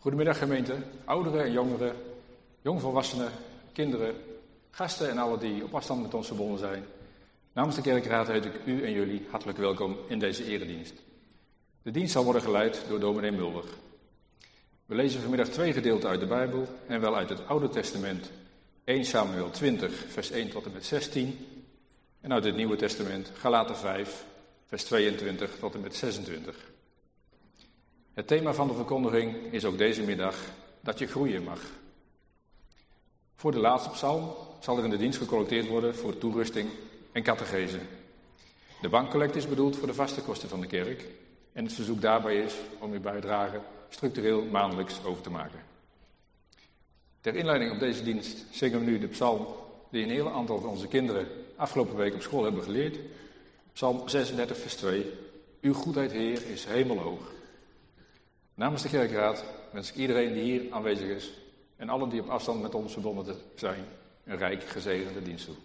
Goedemiddag gemeente, ouderen en jongeren, jongvolwassenen, kinderen, gasten en alle die op afstand met ons verbonden zijn. Namens de kerkraad heet ik u en jullie hartelijk welkom in deze eredienst. De dienst zal worden geleid door dominee Mulder. We lezen vanmiddag 2 gedeelten uit de Bijbel en wel uit het Oude Testament 1 Samuel 20 vers 1 tot en met 16 en uit het Nieuwe Testament Galaten 5 vers 22 tot en met 26. Het thema van de verkondiging is ook deze middag dat je groeien mag. Voor de laatste psalm zal er in de dienst gecollecteerd worden voor toerusting en catechese. De bankcollect is bedoeld voor de vaste kosten van de kerk en het verzoek daarbij is om uw bijdrage structureel maandelijks over te maken. Ter inleiding op deze dienst zingen we nu de psalm die een heel aantal van onze kinderen afgelopen week op school hebben geleerd. Psalm 36 vers 2. Uw goedheid, Heer, is hemelhoog. Namens de kerkraad wens ik iedereen die hier aanwezig is en allen die op afstand met ons verbonden zijn, een rijk gezegende dienst toe.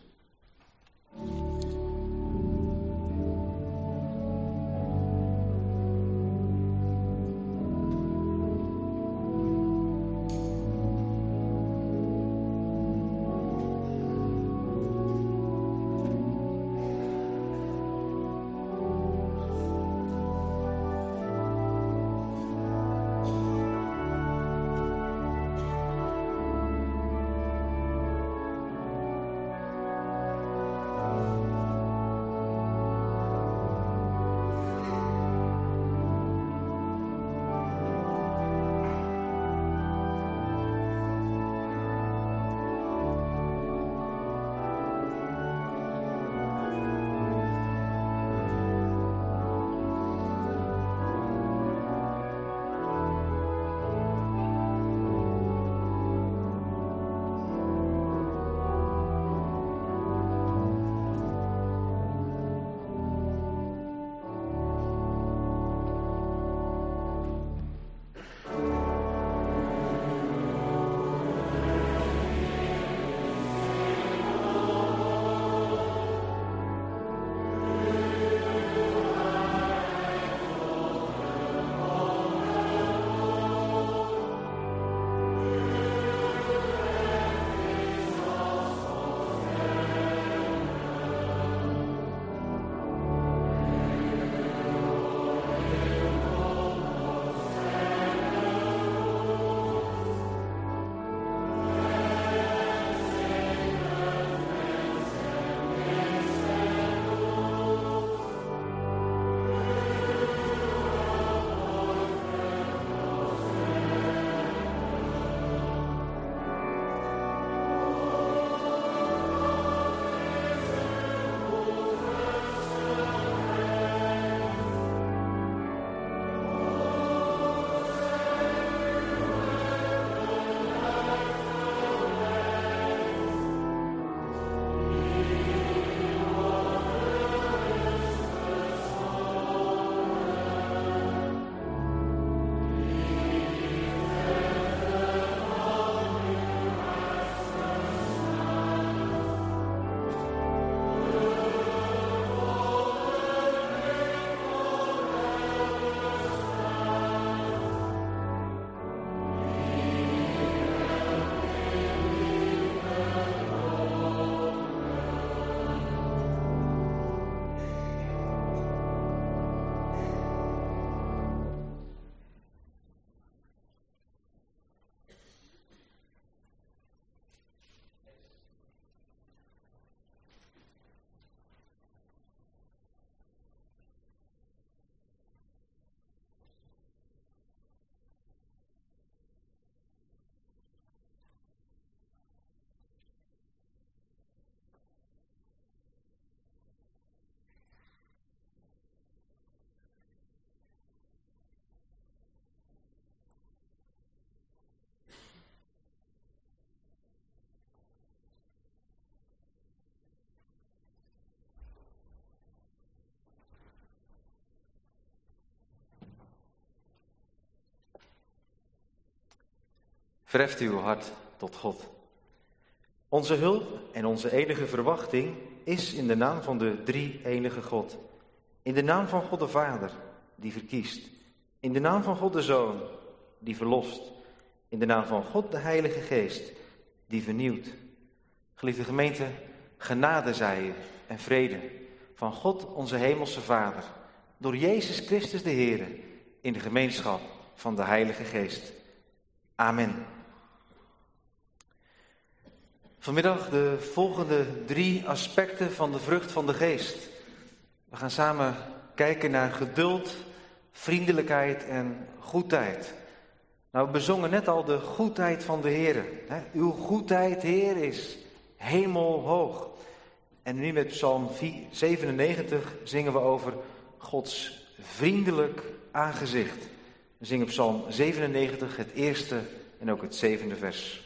Verheft uw hart tot God. Onze hulp en onze enige verwachting is in de naam van de drie-enige God. In de naam van God de Vader, die verkiest. In de naam van God de Zoon, die verlost. In de naam van God, de Heilige Geest, die vernieuwt. Geliefde gemeente, genade zij u en vrede van God, onze Hemelse Vader, door Jezus Christus de Heer, in de gemeenschap van de Heilige Geest. Amen. Vanmiddag de volgende 3 aspecten van de vrucht van de geest. We gaan samen kijken naar geduld, vriendelijkheid en goedheid. Nou, we bezongen net al de goedheid van de Heer. Uw goedheid, Heer, is hemelhoog. En nu met Psalm 97 zingen we over Gods vriendelijk aangezicht. We zingen Psalm 97, het eerste en ook het 7e vers.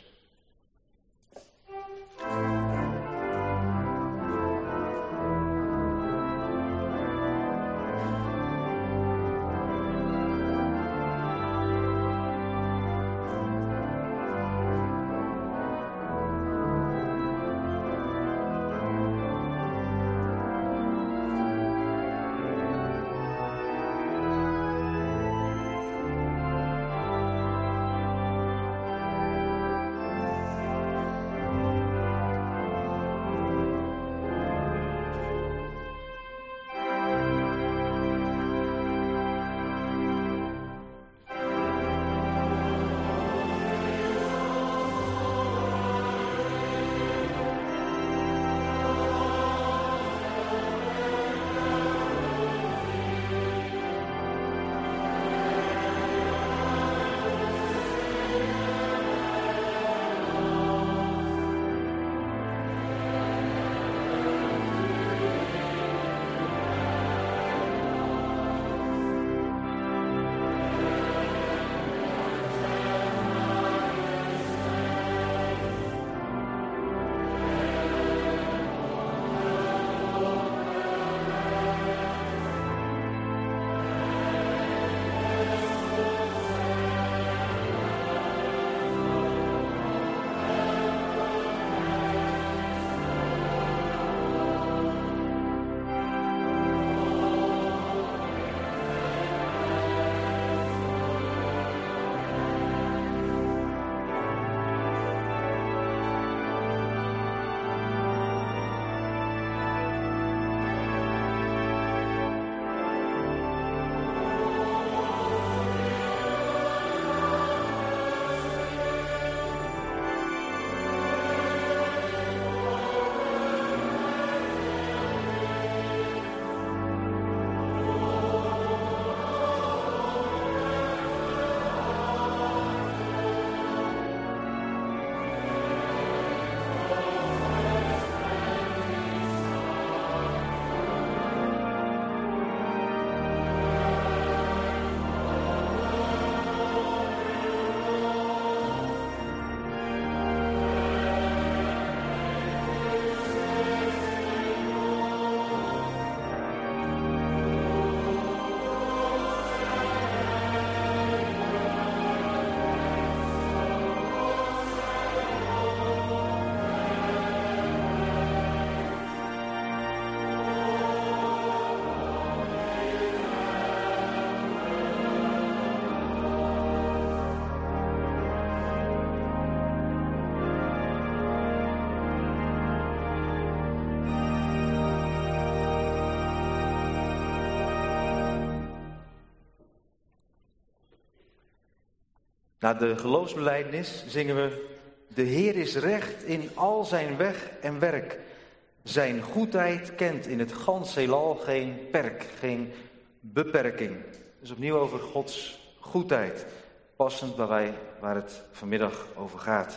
Na de geloofsbelijdenis zingen we: de Heer is recht in al zijn weg en werk. Zijn goedheid kent in het gans heelal geen perk, geen beperking. Dus opnieuw over Gods goedheid, passend bij waar het vanmiddag over gaat.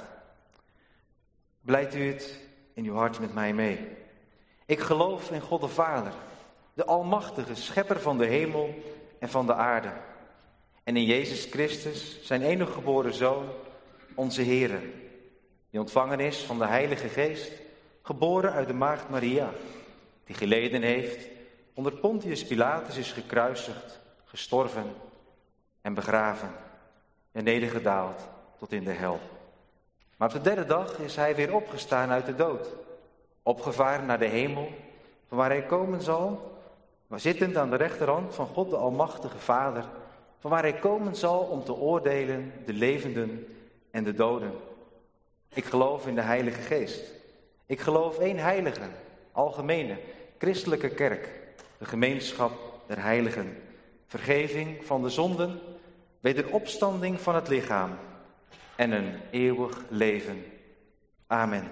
Blijdt u het in uw hart met mij mee? Ik geloof in God de Vader, de almachtige schepper van de hemel en van de aarde. En in Jezus Christus, zijn enige geboren Zoon, onze Heere, die ontvangen is van de Heilige Geest, geboren uit de maagd Maria, die geleden heeft, onder Pontius Pilatus is gekruisigd, gestorven en begraven en nedergedaald tot in de hel. Maar op de derde dag is hij weer opgestaan uit de dood, opgevaren naar de hemel, van waar hij komen zal, maar zittend aan de rechterhand van God de Almachtige Vader, van waar hij komen zal om te oordelen de levenden en de doden. Ik geloof in de Heilige Geest. Ik geloof één heilige, algemene, christelijke kerk, de gemeenschap der heiligen, vergeving van de zonden, wederopstanding van het lichaam en een eeuwig leven. Amen.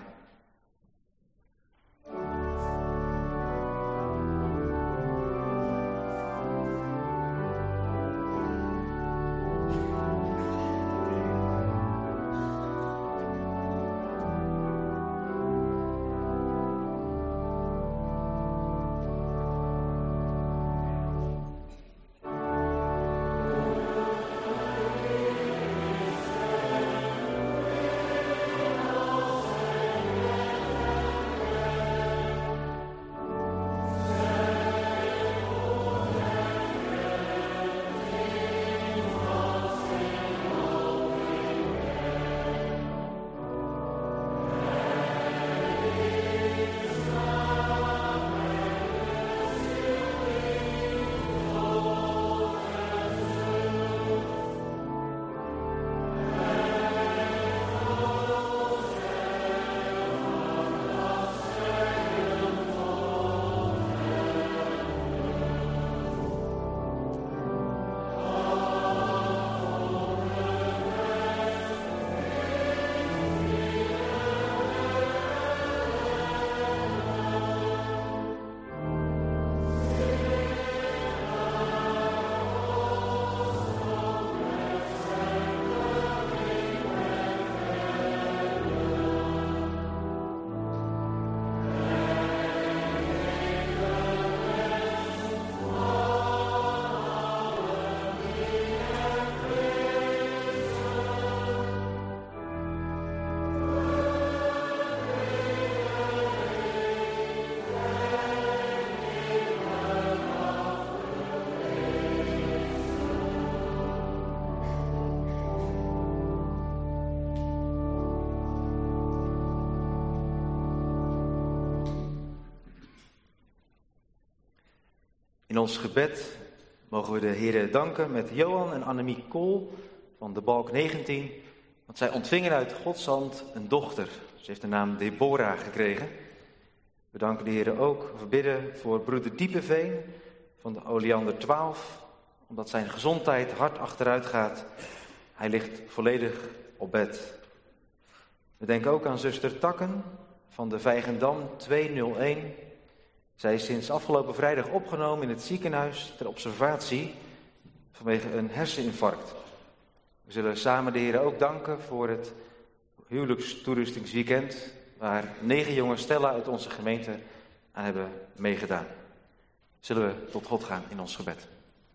In ons gebed mogen we de Heere danken met Johan en Annemie Kool van de Balk 19. Want zij ontvingen uit Gods hand een dochter. Ze heeft de naam Deborah gekregen. We danken de Heere ook. We bidden voor broeder Diepeveen van de Oleander 12. Omdat zijn gezondheid hard achteruit gaat. Hij ligt volledig op bed. We denken ook aan zuster Takken van de Vijgendam 201. Zij is sinds afgelopen vrijdag opgenomen in het ziekenhuis ter observatie vanwege een herseninfarct. We zullen samen de Heer ook danken voor het huwelijkstoerustingsweekend waar 9 jonge stellen uit onze gemeente aan hebben meegedaan. Zullen we tot God gaan in ons gebed.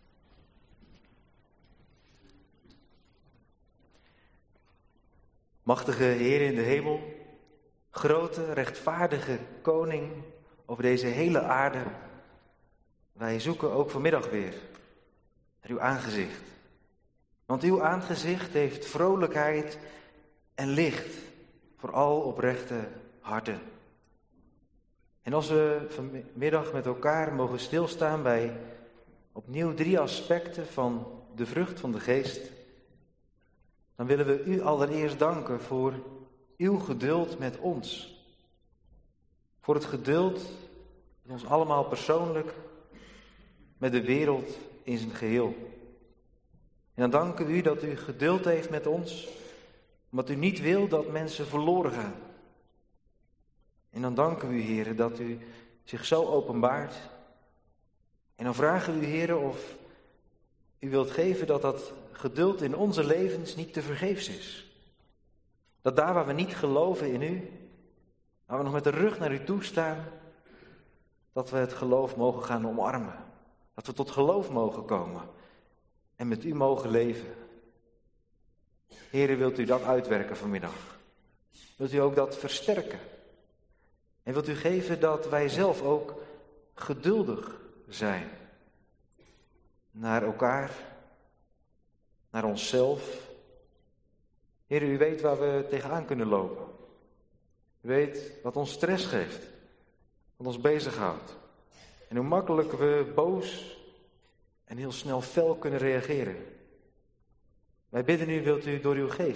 Machtige Heer in de hemel, grote rechtvaardige koning over deze hele aarde. Wij zoeken ook vanmiddag weer naar uw aangezicht. Want uw aangezicht heeft vrolijkheid en licht voor al oprechte harten. En als we vanmiddag met elkaar mogen stilstaan bij opnieuw 3 aspecten van de vrucht van de geest, dan willen we u allereerst danken voor uw geduld met ons. Voor het geduld met ons allemaal persoonlijk, met de wereld in zijn geheel. En dan danken we u dat u geduld heeft met ons, omdat u niet wil dat mensen verloren gaan. En dan danken we u, Heer, dat u zich zo openbaart. En dan vragen we u, Heer, of u wilt geven dat dat geduld in onze levens niet te vergeefs is. Dat daar waar we niet geloven in u, waar we nog met de rug naar u toe staan, dat we het geloof mogen gaan omarmen. Dat we tot geloof mogen komen en met u mogen leven. Heere, wilt u dat uitwerken vanmiddag? Wilt u ook dat versterken? En wilt u geven dat wij zelf ook geduldig zijn? Naar elkaar, naar onszelf. Heere, u weet waar we tegenaan kunnen lopen. U weet wat ons stress geeft, wat ons bezighoudt. En hoe makkelijk we boos en heel snel fel kunnen reageren. Wij bidden u, wilt u door uw geest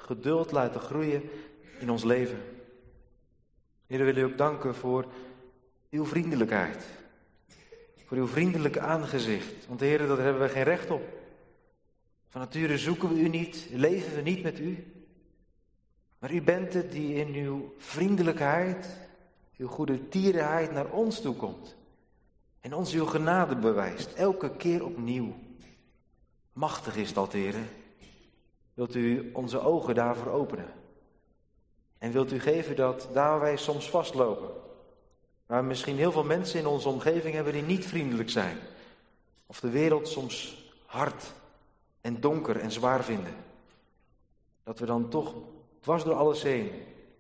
geduld laten groeien in ons leven. Heer, we willen u ook danken voor uw vriendelijkheid. Voor uw vriendelijke aangezicht. Want Heer, daar hebben we geen recht op. Van nature zoeken we u niet, leven we niet met u. Maar u bent het die in uw vriendelijkheid, uw goede tierenheid naar ons toe komt. En ons uw genade bewijst, elke keer opnieuw. Machtig is dat, Heer. Wilt u onze ogen daarvoor openen? En wilt u geven dat daar waar wij soms vastlopen, waar we misschien heel veel mensen in onze omgeving hebben die niet vriendelijk zijn, of de wereld soms hard en donker en zwaar vinden, dat we dan toch dwars door alles heen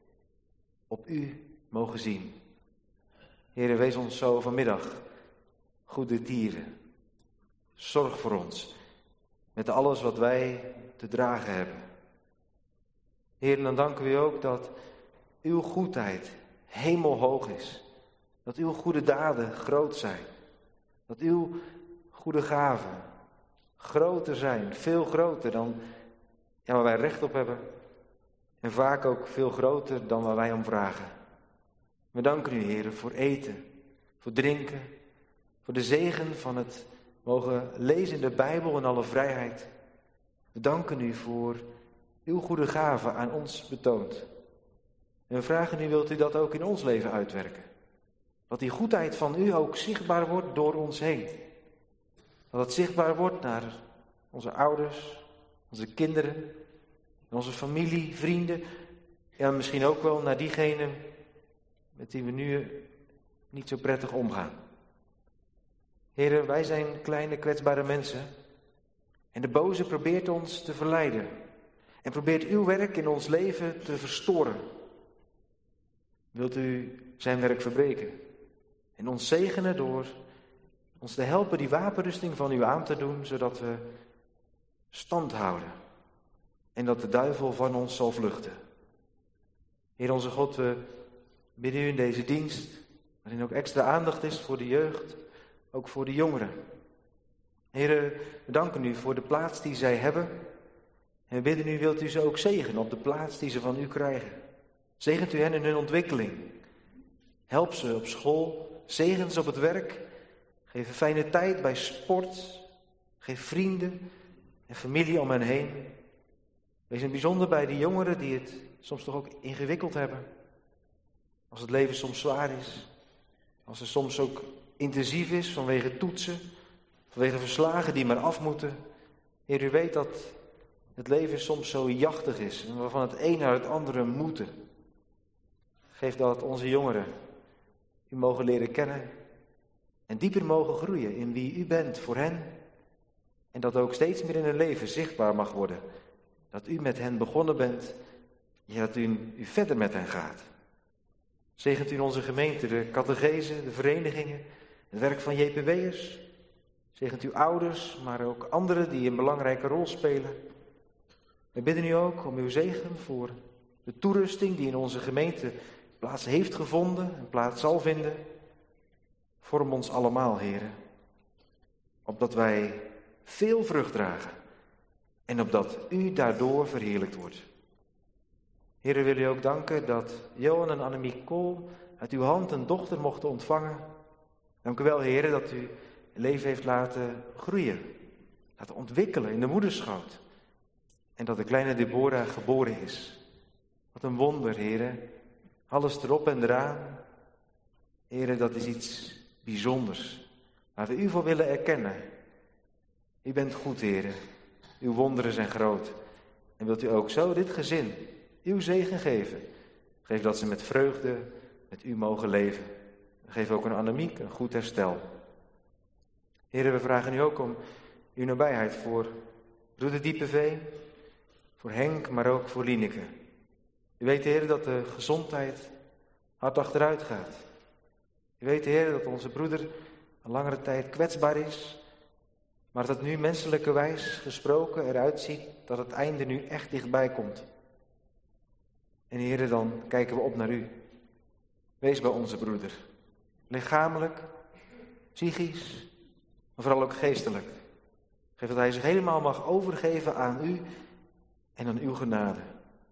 op u mogen zien. Heere, wees ons zo vanmiddag goede dieren. Zorg voor ons met alles wat wij te dragen hebben. Heer, dan danken we u ook dat uw goedheid hemelhoog is. Dat uw goede daden groot zijn. Dat uw goede gaven groter zijn, veel groter dan waar wij recht op hebben. En vaak ook veel groter dan waar wij om vragen. We danken u, Heer, voor eten, voor drinken, voor de zegen van het mogen lezen in de Bijbel in alle vrijheid. We danken u voor uw goede gaven aan ons betoond. En we vragen u, wilt u dat ook in ons leven uitwerken? Dat die goedheid van u ook zichtbaar wordt door ons heen. Dat het zichtbaar wordt naar onze ouders, onze kinderen, onze familie, vrienden. Ja, misschien ook wel naar diegenen met wie we nu niet zo prettig omgaan. Heren, wij zijn kleine kwetsbare mensen. En de boze probeert ons te verleiden. En probeert uw werk in ons leven te verstoren. Wilt u zijn werk verbreken? En ons zegenen door ons te helpen die wapenrusting van u aan te doen, zodat we stand houden. En dat de duivel van ons zal vluchten. Heer onze God, we bidden u in deze dienst, waarin ook extra aandacht is voor de jeugd, ook voor de jongeren. Heer, we danken u voor de plaats die zij hebben. En we bidden u, wilt u ze ook zegenen op de plaats die ze van u krijgen. Zegent u hen in hun ontwikkeling. Help ze op school, zegen ze op het werk. Geef een fijne tijd bij sport. Geef vrienden en familie om hen heen. Wees in het bijzonder bij die jongeren die het soms toch ook ingewikkeld hebben. Als het leven soms zwaar is. Als het soms ook intensief is vanwege toetsen. Vanwege verslagen die maar af moeten. Heer, u weet dat het leven soms zo jachtig is. En we van het een naar het andere moeten. Geef dat onze jongeren u mogen leren kennen. En dieper mogen groeien in wie u bent voor hen. En dat ook steeds meer in hun leven zichtbaar mag worden. Dat u met hen begonnen bent. Ja, dat u verder met hen gaat. Zegent u in onze gemeente de catechese, de verenigingen, het werk van JPW'ers. Zegent uw ouders, maar ook anderen die een belangrijke rol spelen. We bidden u ook om uw zegen voor de toerusting die in onze gemeente plaats heeft gevonden en plaats zal vinden. Vorm ons allemaal, heren. Opdat wij veel vrucht dragen. En opdat u daardoor verheerlijkt wordt. Heren, wil u ook danken dat Johan en Annemiek Kool uit uw hand een dochter mochten ontvangen. Dank u wel, heren, dat u het leven heeft laten groeien. Laten ontwikkelen in de moederschoot. En dat de kleine Deborah geboren is. Wat een wonder, heren. Alles erop en eraan. Heren, dat is iets bijzonders. Waar we u voor willen erkennen. U bent goed, heren. Uw wonderen zijn groot. En wilt u ook zo dit gezin uw zegen geven. Geef dat ze met vreugde met u mogen leven. Geef ook aan Annemiek een goed herstel. Heren, we vragen u ook om uw nabijheid voor broeder Diepeveen, voor Henk, maar ook voor Lieneke. U weet, Heer, dat de gezondheid hard achteruit gaat. U weet, Heer, dat onze broeder een langere tijd kwetsbaar is, maar dat nu menselijkerwijs gesproken eruit ziet dat het einde nu echt dichtbij komt. En Heer, dan kijken we op naar u. Wees bij onze broeder. Lichamelijk, psychisch, maar vooral ook geestelijk. Geef dat hij zich helemaal mag overgeven aan u en aan uw genade.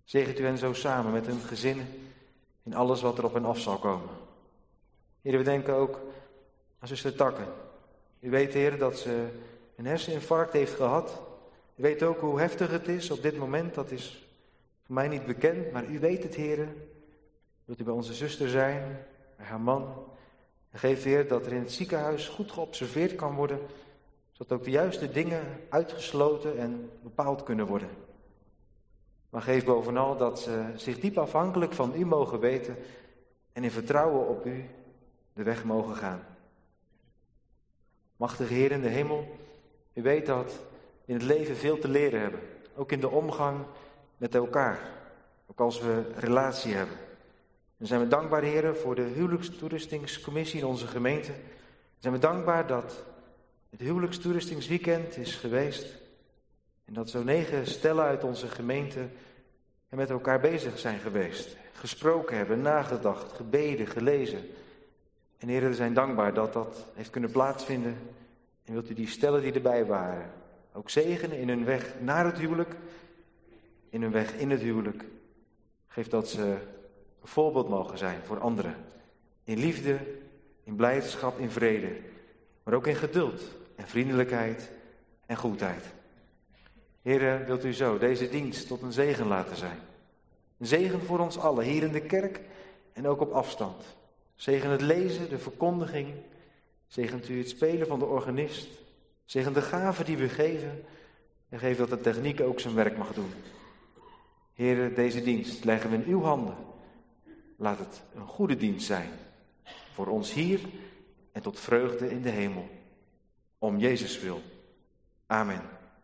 Zegent u hen zo samen met hun gezinnen in alles wat er op hen af zal komen. Heer, we denken ook aan zuster Takke. U weet, Heer, dat ze een herseninfarct heeft gehad. U weet ook hoe heftig het is op dit moment. Dat is voor mij niet bekend, maar u weet het, Heer. Wilt u bij onze zuster zijn, bij haar man. En geef, Heer, dat er in het ziekenhuis goed geobserveerd kan worden, zodat ook de juiste dingen uitgesloten en bepaald kunnen worden. Maar geef bovenal dat ze zich diep afhankelijk van u mogen weten en in vertrouwen op u de weg mogen gaan. Machtige Heer in de hemel, u weet dat we in het leven veel te leren hebben. Ook in de omgang met elkaar. Ook als we relatie hebben. En zijn we dankbaar, Heer, voor de huwelijkstoeristingscommissie in onze gemeente. Zijn we dankbaar dat het huwelijkstoeristingsweekend is geweest. En dat zo 9 stellen uit onze gemeente en met elkaar bezig zijn geweest. Gesproken hebben, nagedacht, gebeden, gelezen. En Heer, we zijn dankbaar dat dat heeft kunnen plaatsvinden. En wilt u die stellen die erbij waren ook zegenen in hun weg naar het huwelijk, in hun weg in het huwelijk. Geef dat ze een voorbeeld mogen zijn voor anderen. In liefde, in blijdschap, in vrede. Maar ook in geduld en vriendelijkheid en goedheid. Heer, wilt u zo deze dienst tot een zegen laten zijn. Een zegen voor ons allen, hier in de kerk en ook op afstand. Zegen het lezen, de verkondiging. Zegent u het spelen van de organist. Zegen de gaven die we geven. En geef dat de techniek ook zijn werk mag doen. Heer, deze dienst leggen we in uw handen. Laat het een goede dienst zijn. Voor ons hier en tot vreugde in de hemel. Om Jezus wil. Amen.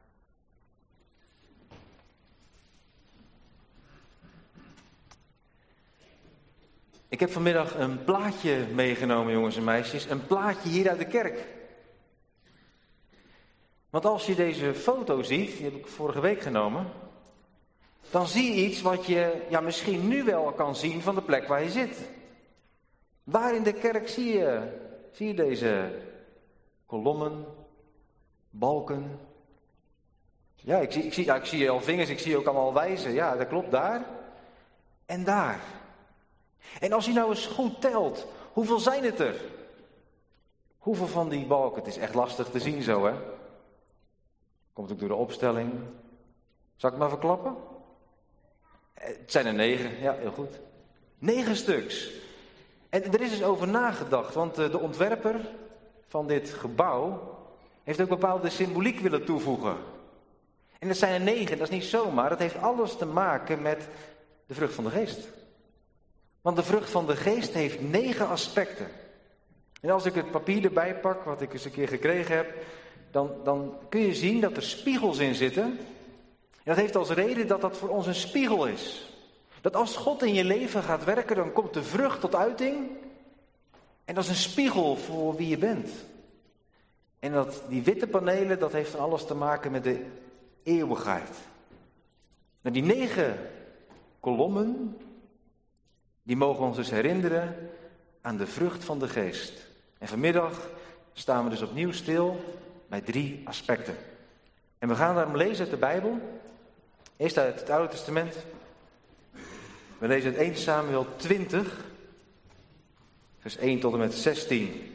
Ik heb vanmiddag een plaatje meegenomen, jongens en meisjes. Een plaatje hier uit de kerk. Want als je deze foto ziet, die heb ik vorige week genomen, dan zie je iets wat je misschien nu wel kan zien van de plek waar je zit. Waar in de kerk zie je deze kolommen, balken. Ja, ik zie al vingers, ik zie ook allemaal wijzen. Ja, dat klopt, daar en daar. En als je nou eens goed telt, hoeveel zijn het er? Hoeveel van die balken? Het is echt lastig te zien zo, hè? Komt ook door de opstelling. Zal ik maar verklappen? Het zijn er 9, ja, heel goed. 9 stuks. En er is dus over nagedacht, want de ontwerper van dit gebouw heeft ook bepaalde symboliek willen toevoegen. En dat zijn er 9, dat is niet zomaar. Dat heeft alles te maken met de vrucht van de geest. Want de vrucht van de geest heeft 9 aspecten. En als ik het papier erbij pak, wat ik eens een keer gekregen heb, dan kun je zien dat er spiegels in zitten. En dat heeft als reden dat dat voor ons een spiegel is. Dat als God in je leven gaat werken, dan komt de vrucht tot uiting. En dat is een spiegel voor wie je bent. En die witte panelen, dat heeft van alles te maken met de eeuwigheid. Nou, die 9 kolommen, die mogen ons dus herinneren aan de vrucht van de geest. En vanmiddag staan we dus opnieuw stil bij 3 aspecten. En we gaan daarom lezen uit de Bijbel. Eerst uit het Oude Testament. We lezen uit 1 Samuel 20, vers 1 tot en met 16.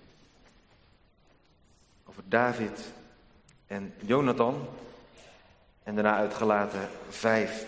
Over David en Jonathan. En daarna uit Galaten 5.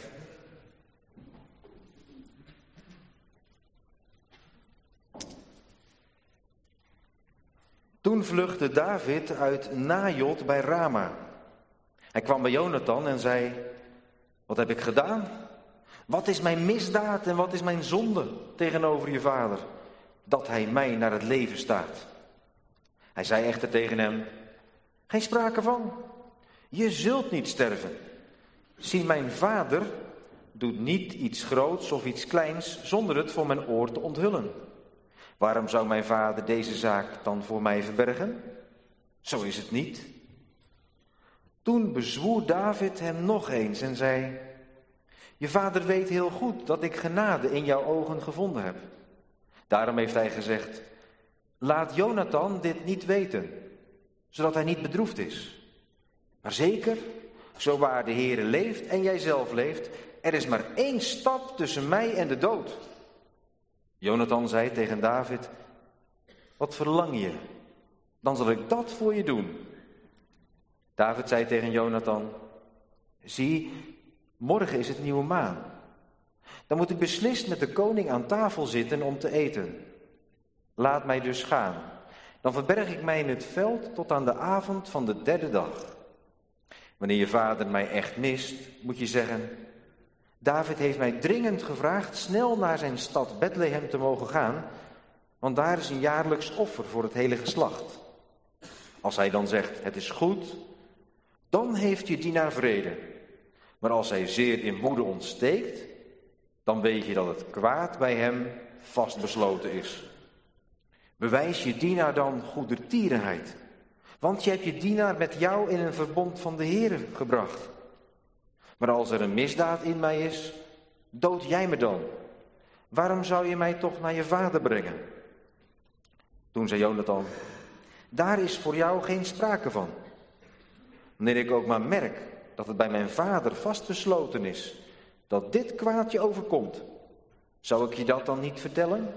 Toen vluchtte David uit Najot bij Rama. Hij kwam bij Jonathan en zei: wat heb ik gedaan? Wat is mijn misdaad en wat is mijn zonde tegenover je vader, dat hij mij naar het leven staat? Hij zei echter tegen hem: geen sprake van. Je zult niet sterven. Zie, mijn vader doet niet iets groots of iets kleins zonder het voor mijn oor te onthullen. Waarom zou mijn vader deze zaak dan voor mij verbergen? Zo is het niet. Toen bezwoer David hem nog eens en zei: je vader weet heel goed dat ik genade in jouw ogen gevonden heb. Daarom heeft hij gezegd: laat Jonathan dit niet weten, zodat hij niet bedroefd is. Maar zeker, zo waar de Heere leeft en jij zelf leeft, Er is maar 1 stap tussen mij en de dood. Jonathan zei tegen David, wat verlang je? Dan zal ik dat voor je doen. David zei tegen Jonathan, zie, morgen is het nieuwe maan. Dan moet ik beslist met de koning aan tafel zitten om te eten. Laat mij dus gaan. Dan verberg ik mij in het veld tot aan de avond van de 3e dag. Wanneer je vader mij echt mist, moet je zeggen, David heeft mij dringend gevraagd snel naar zijn stad Bethlehem te mogen gaan, want daar is een jaarlijks offer voor het hele geslacht. Als hij dan zegt, het is goed, dan heeft je dienaar vrede. Maar als hij zeer in woede ontsteekt, dan weet je dat het kwaad bij hem vastbesloten is. Bewijs je dienaar dan goedertierenheid, want je hebt je dienaar met jou in een verbond van de Heere gebracht. Maar als er een misdaad in mij is, dood jij me dan. Waarom zou je mij toch naar je vader brengen? Toen zei Jonathan, daar is voor jou geen sprake van. Wanneer ik ook maar merk dat het bij mijn vader vastbesloten is, dat dit kwaad je overkomt, zou ik je dat dan niet vertellen?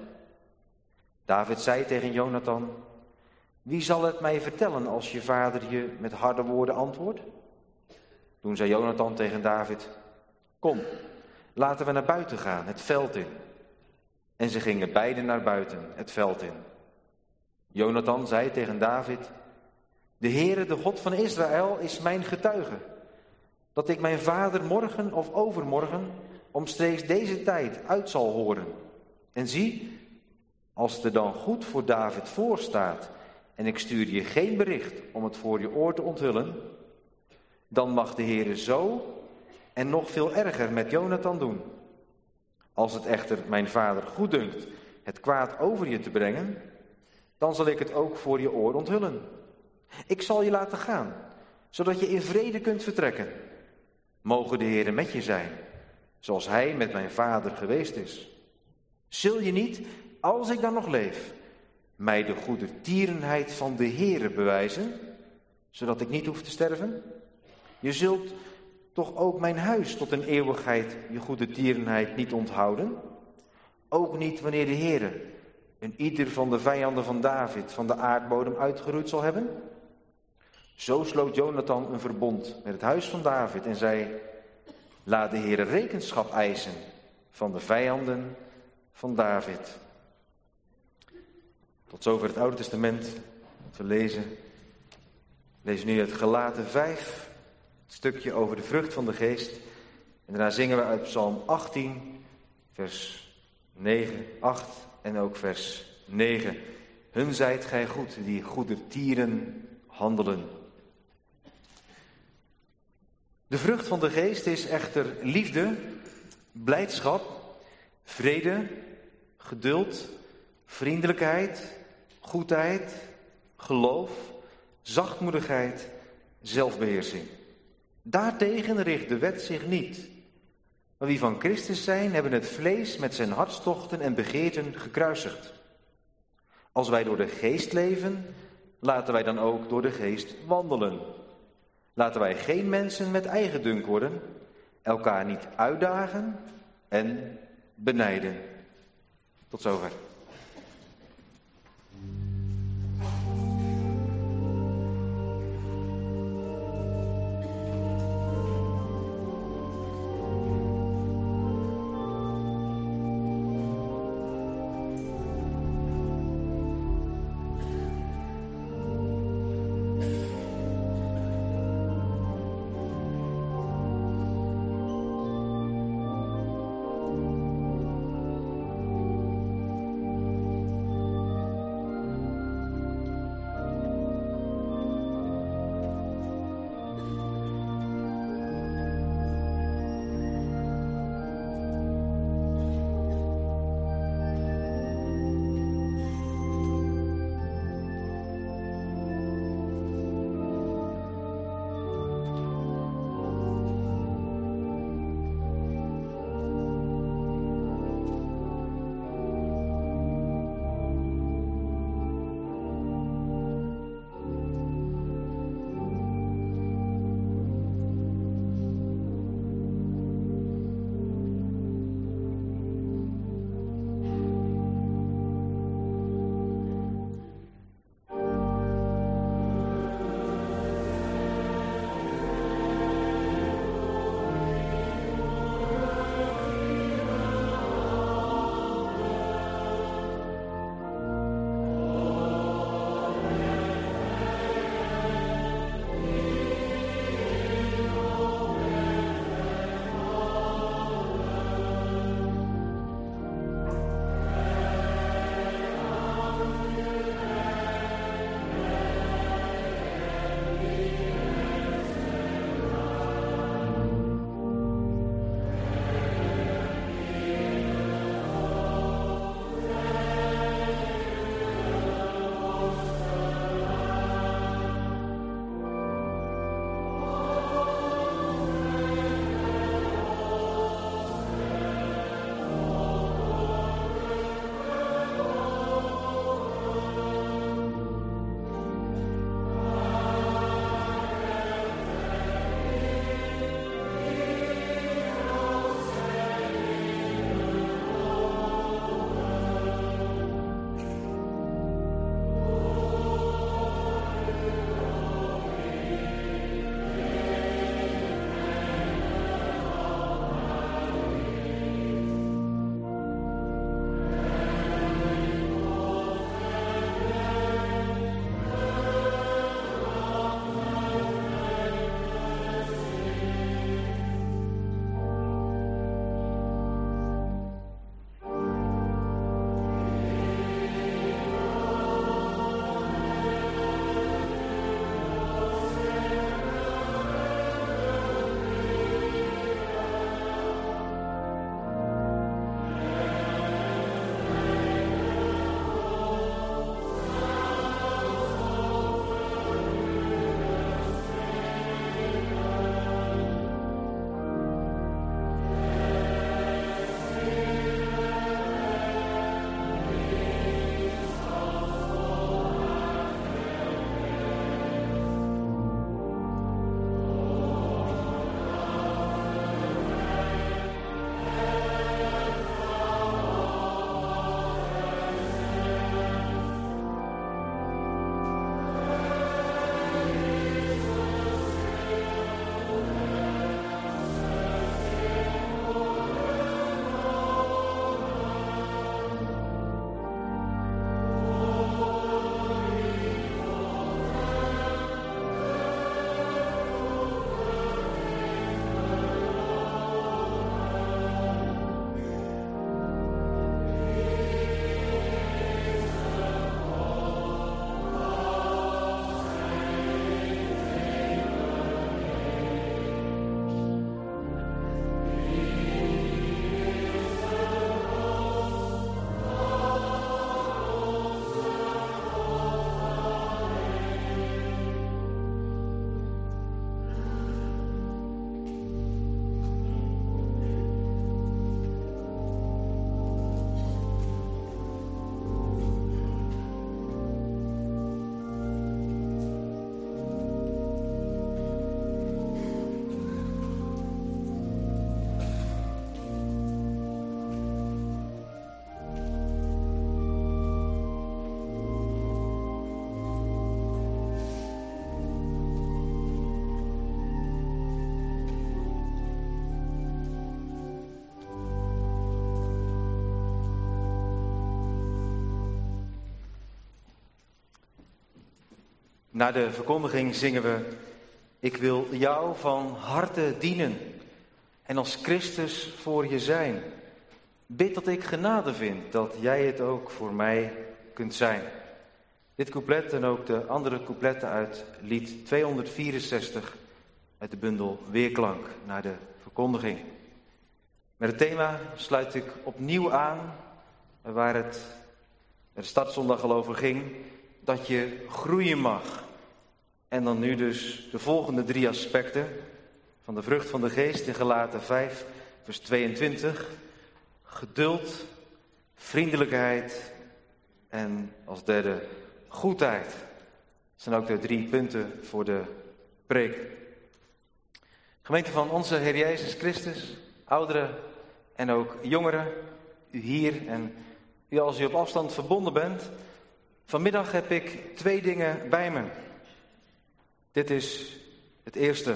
David zei tegen Jonathan, wie zal het mij vertellen als je vader je met harde woorden antwoordt? Toen zei Jonathan tegen David, kom, laten we naar buiten gaan, het veld in. En ze gingen beiden naar buiten, het veld in. Jonathan zei tegen David, de Heere, de God van Israël, is mijn getuige, dat ik mijn vader morgen of overmorgen omstreeks deze tijd uit zal horen. En zie, als het er dan goed voor David voorstaat en ik stuur je geen bericht om het voor je oor te onthullen, dan mag de Heere zo en nog veel erger met Jonathan doen. Als het echter mijn vader goeddunkt het kwaad over je te brengen, dan zal ik het ook voor je oor onthullen. Ik zal je laten gaan, zodat je in vrede kunt vertrekken. Mogen de Heere met je zijn, zoals hij met mijn vader geweest is. Zul je niet, als ik dan nog leef, mij de goedertierenheid van de Heere bewijzen, zodat ik niet hoef te sterven? Je zult toch ook mijn huis tot een eeuwigheid je goedertierenheid niet onthouden? Ook niet wanneer de Heere een ieder van de vijanden van David van de aardbodem uitgeroeid zal hebben? Zo sloot Jonathan een verbond met het huis van David en zei, laat de Heere rekenschap eisen van de vijanden van David. Tot zover het Oude Testament. We lezen nu uit Galaten 5, het stukje over de vrucht van de geest. En daarna zingen we uit Psalm 18, vers 9, 8 en ook vers 9. Hun zijt gij goed, die goedertieren handelen. De vrucht van de geest is echter liefde, blijdschap, vrede, geduld, vriendelijkheid, goedheid, geloof, zachtmoedigheid, zelfbeheersing. Daartegen richt de wet zich niet. Maar wie van Christus zijn, hebben het vlees met zijn hartstochten en begeerten gekruisigd. Als wij door de geest leven, laten wij dan ook door de geest wandelen. Laten wij geen mensen met eigendunk worden, elkaar niet uitdagen en benijden. Tot zover. Na de verkondiging zingen we: ik wil jou van harte dienen en als Christus voor je zijn. Bid dat ik genade vind, dat jij het ook voor mij kunt zijn. Dit couplet en ook de andere coupletten uit lied 264 uit de bundel Weerklank na de verkondiging. Met het thema sluit ik opnieuw aan waar het de startzondag al over ging, dat je groeien mag. En dan nu dus de volgende 3 aspecten van de vrucht van de geest in Galaten 5, vers 22. Geduld, vriendelijkheid en als derde goedheid. Dat zijn ook de 3 punten voor de preek. Gemeente van onze Heer Jezus Christus, ouderen en ook jongeren, u hier en u als u op afstand verbonden bent. Vanmiddag heb ik 2 dingen bij me. Dit is het eerste.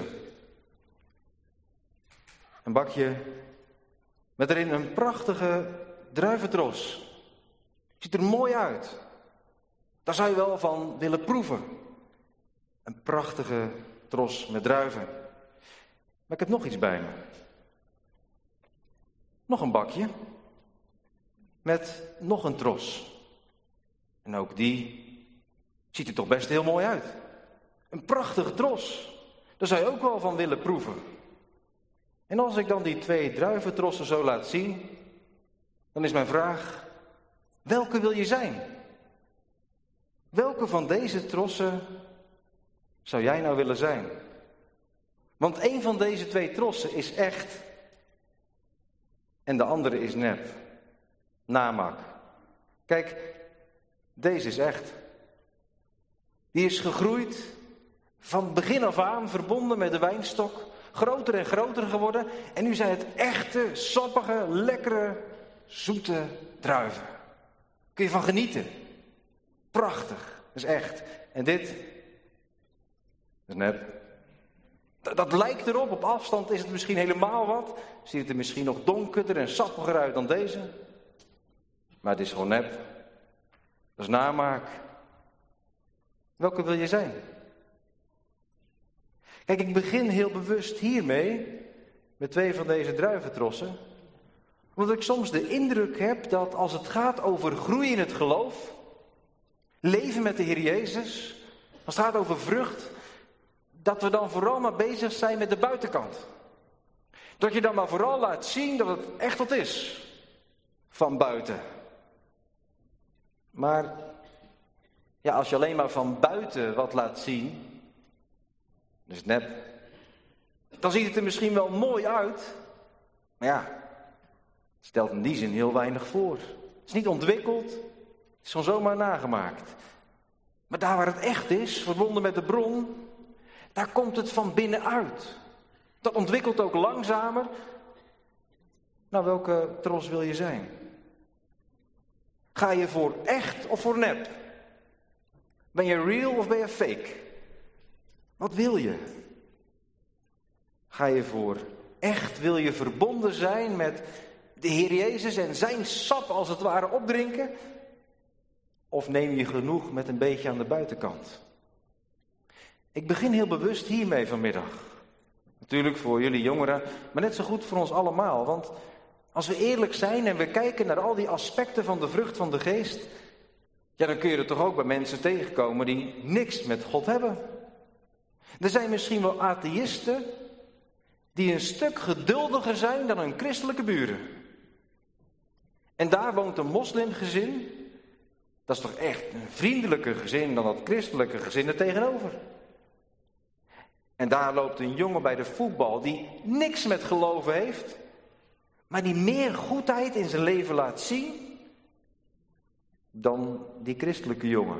Een bakje met erin een prachtige druiventros. Ziet er mooi uit. Daar zou je wel van willen proeven. Een prachtige tros met druiven. Maar ik heb nog iets bij me. Nog een bakje. Met nog een tros. En ook die ziet er toch best heel mooi uit. Een prachtige tros. Daar zou je ook wel van willen proeven. En als ik dan die 2 druiventrossen zo laat zien, dan is mijn vraag: welke wil je zijn? Welke van deze trossen zou jij nou willen zijn? Want één van deze 2 trossen is echt en de andere is nep. Namaak. Kijk, deze is echt. Die is gegroeid, van begin af aan verbonden met de wijnstok, groter en groter geworden. En nu zijn het echte, sappige, lekkere, zoete druiven. Kun je van genieten. Prachtig, dat is echt. En dit, dat is nep. Dat lijkt erop, op afstand is het misschien helemaal wat. Ziet het er misschien nog donkerder en sappiger uit dan deze. Maar het is gewoon nep. Dat is namaak. Welke wil je zijn? Kijk, ik begin heel bewust hiermee, met 2 van deze druiventrossen, omdat ik soms de indruk heb dat als het gaat over groei in het geloof, leven met de Heer Jezus, als het gaat over vrucht, dat we dan vooral maar bezig zijn met de buitenkant. Dat je dan maar vooral laat zien dat het echt wat is, van buiten. Maar ja, als je alleen maar van buiten wat laat zien, dus nep, dan ziet het er misschien wel mooi uit. Maar ja, het stelt in die zin heel weinig voor. Het is niet ontwikkeld, het is gewoon zomaar nagemaakt. Maar daar waar het echt is, verbonden met de bron, daar komt het van binnenuit. Dat ontwikkelt ook langzamer. Nou, welke tros wil je zijn? Ga je voor echt of voor nep? Ben je real of ben je fake? Wat wil je? Ga je voor echt? Wil je verbonden zijn met de Heer Jezus en zijn sap als het ware opdrinken? Of neem je genoeg met een beetje aan de buitenkant? Ik begin heel bewust hiermee vanmiddag. Natuurlijk voor jullie jongeren, maar net zo goed voor ons allemaal. Want als we eerlijk zijn en we kijken naar al die aspecten van de vrucht van de geest, ja, dan kun je er toch ook bij mensen tegenkomen die niks met God hebben. Er zijn misschien wel atheïsten die een stuk geduldiger zijn dan hun christelijke buren. En daar woont een moslimgezin. Dat is toch echt een vriendelijker gezin dan dat christelijke gezin er tegenover. En daar loopt een jongen bij de voetbal die niks met geloven heeft, maar die meer goedheid in zijn leven laat zien dan die christelijke jongen.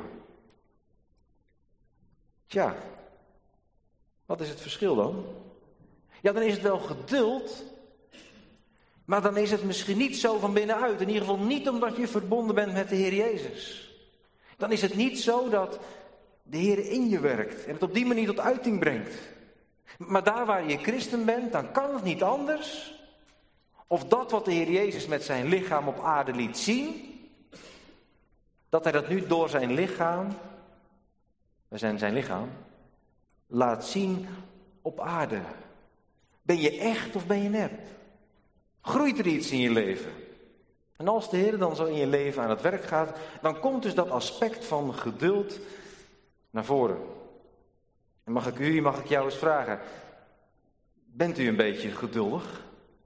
Tja, wat is het verschil dan? Ja, dan is het wel geduld, maar dan is het misschien niet zo van binnenuit. In ieder geval niet omdat je verbonden bent met de Heer Jezus. Dan is het niet zo dat de Heer in je werkt en het op die manier tot uiting brengt. Maar daar waar je christen bent, dan kan het niet anders. Of dat wat de Heer Jezus met zijn lichaam op aarde liet zien, dat hij dat nu door zijn lichaam wij zijn zijn lichaam, laat zien op aarde. Ben je echt of ben je nep? Groeit er iets in je leven? En als de Heer dan zo in je leven aan het werk gaat, dan komt dus dat aspect van geduld naar voren. En mag ik jou eens vragen, bent u een beetje geduldig?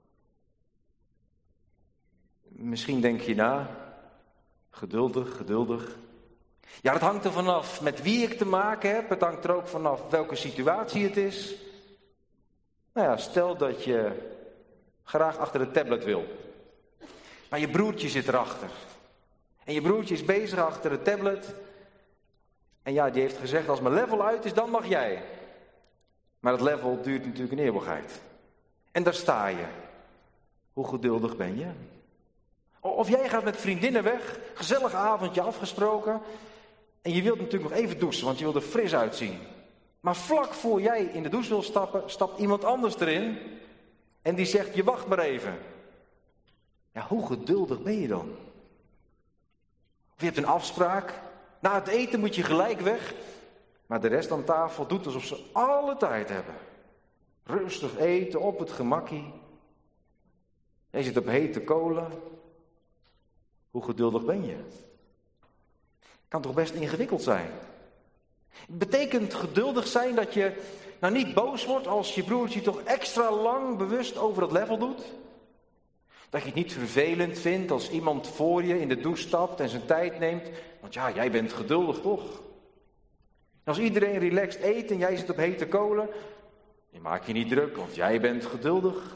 Misschien denk je na, geduldig. Ja, het hangt er vanaf met wie ik te maken heb. Het hangt er ook vanaf welke situatie het is. Nou ja, stel dat je graag achter de tablet wil. Maar je broertje zit erachter. En je broertje is bezig achter de tablet. En ja, die heeft gezegd, als mijn level uit is, dan mag jij. Maar het level duurt natuurlijk een eeuwigheid. En daar sta je. Hoe geduldig ben je? Of jij gaat met vriendinnen weg, gezellig avondje afgesproken. En je wilt natuurlijk nog even douchen, want je wil er fris uitzien. Maar vlak voor jij in de douche wil stappen, stapt iemand anders erin. En die zegt, je wacht maar even. Ja, hoe geduldig ben je dan? Of je hebt een afspraak. Na het eten moet je gelijk weg. Maar de rest aan tafel doet alsof ze alle tijd hebben. Rustig eten, op het gemakkie. Je zit op hete kolen. Hoe geduldig ben je? Kan toch best ingewikkeld zijn? Het betekent geduldig zijn dat je nou niet boos wordt als je broertje toch extra lang bewust over het level doet. Dat je het niet vervelend vindt als iemand voor je in de douche stapt en zijn tijd neemt. Want ja, jij bent geduldig toch? Als iedereen relaxed eet en jij zit op hete kolen, je maakt je niet druk, want jij bent geduldig.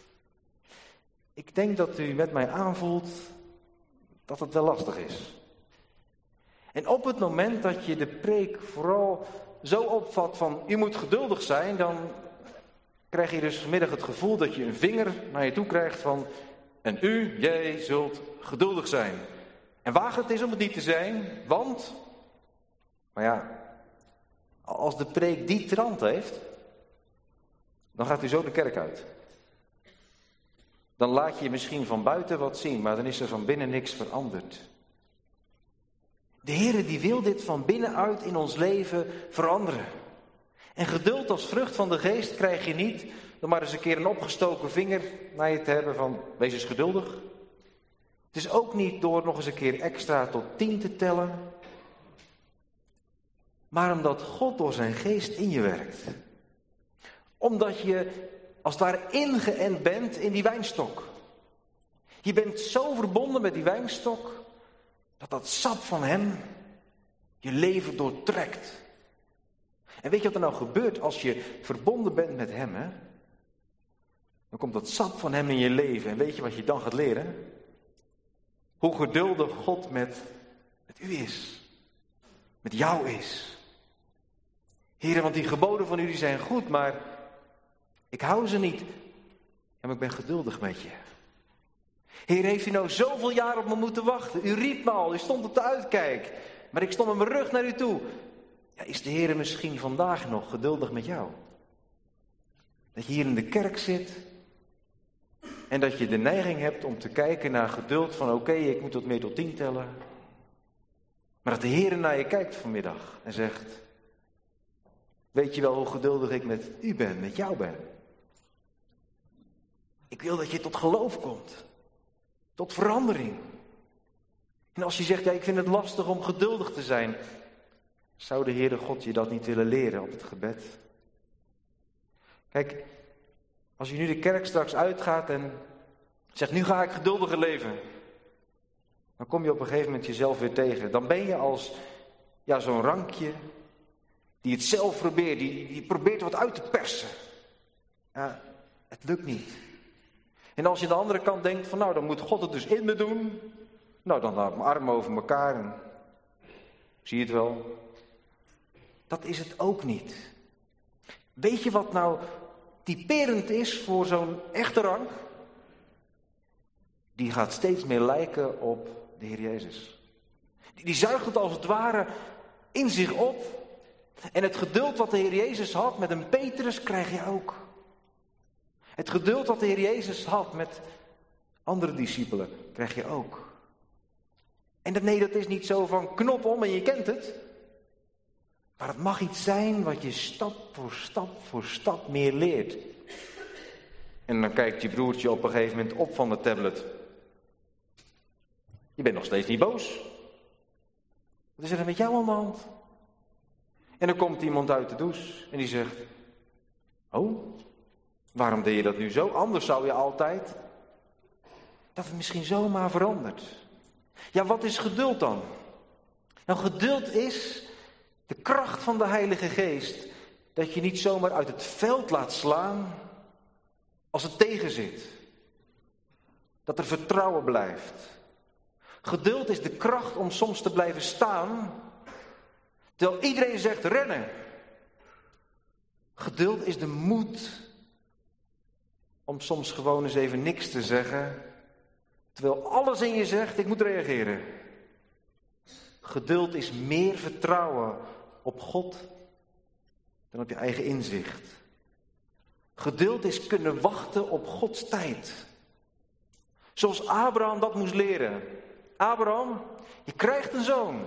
Ik denk dat u met mij aanvoelt dat het wel lastig is. En op het moment dat je de preek vooral zo opvat van u moet geduldig zijn, dan krijg je dus vanmiddag het gevoel dat je een vinger naar je toe krijgt van en jij zult geduldig zijn. En waag het is om het niet te zijn, want, maar ja, als de preek die trant heeft, dan gaat u zo de kerk uit. Dan laat je misschien van buiten wat zien, maar dan is er van binnen niks veranderd. De Heere die wil dit van binnenuit in ons leven veranderen. En geduld als vrucht van de geest krijg je niet door maar eens een keer een opgestoken vinger naar je te hebben van wees eens geduldig. Het is ook niet door nog eens een keer extra tot 10 te tellen. Maar omdat God door zijn geest in je werkt. Omdat je als het ware ingeënt bent in die wijnstok. Je bent zo verbonden met die wijnstok dat sap van hem je leven doortrekt. En weet je wat er nou gebeurt als je verbonden bent met hem? Hè? Dan komt dat sap van hem in je leven. En weet je wat je dan gaat leren? Hoe geduldig God met u is. Met jou is. Heren, want die geboden van u die zijn goed, maar ik hou ze niet. Ja, maar ik ben geduldig met je. Heer, heeft u nou zoveel jaar op me moeten wachten? U riep me al, u stond op de uitkijk. Maar ik stond met mijn rug naar u toe. Ja, is de Heer misschien vandaag nog geduldig met jou? Dat je hier in de kerk zit en dat je de neiging hebt om te kijken naar geduld van oké, ik moet tot meer tot 10 tellen. Maar dat de Heer naar je kijkt vanmiddag en zegt, weet je wel hoe geduldig ik met u ben, met jou ben? Ik wil dat je tot geloof komt. Tot verandering. En als je zegt, ja, ik vind het lastig om geduldig te zijn. Zou de Heere God je dat niet willen leren op het gebed? Kijk, als je nu de kerk straks uitgaat en zegt, nu ga ik geduldiger leven. Dan kom je op een gegeven moment jezelf weer tegen. Dan ben je als zo'n rankje die het zelf probeert. Die probeert wat uit te persen. Ja, het lukt niet. En als je aan de andere kant denkt van nou, dan moet God het dus in me doen. Nou, dan laat ik mijn armen over elkaar en zie je het wel. Dat is het ook niet. Weet je wat nou typerend is voor zo'n echte rank? Die gaat steeds meer lijken op de Heer Jezus. Die zuigt het als het ware in zich op. En het geduld wat de Heer Jezus had met een Petrus krijg je ook. Het geduld wat de Heer Jezus had met andere discipelen krijg je ook. En nee, dat is niet zo van knop om en je kent het. Maar het mag iets zijn wat je stap voor stap meer leert. En dan kijkt je broertje op een gegeven moment op van de tablet. Je bent nog steeds niet boos. Wat is er met jou aan de hand? En dan komt iemand uit de douche en die zegt: oh, waarom deed je dat nu zo? Anders zou je altijd. Dat het misschien zomaar verandert. Ja, wat is geduld dan? Nou, geduld is de kracht van de Heilige Geest. Dat je niet zomaar uit het veld laat slaan als het tegenzit. Dat er vertrouwen blijft. Geduld is de kracht om soms te blijven staan, terwijl iedereen zegt rennen. Geduld is de moed om soms gewoon eens even niks te zeggen, terwijl alles in je zegt, ik moet reageren. Geduld is meer vertrouwen op God dan op je eigen inzicht. Geduld is kunnen wachten op Gods tijd. Zoals Abraham dat moest leren. Abraham, je krijgt een zoon.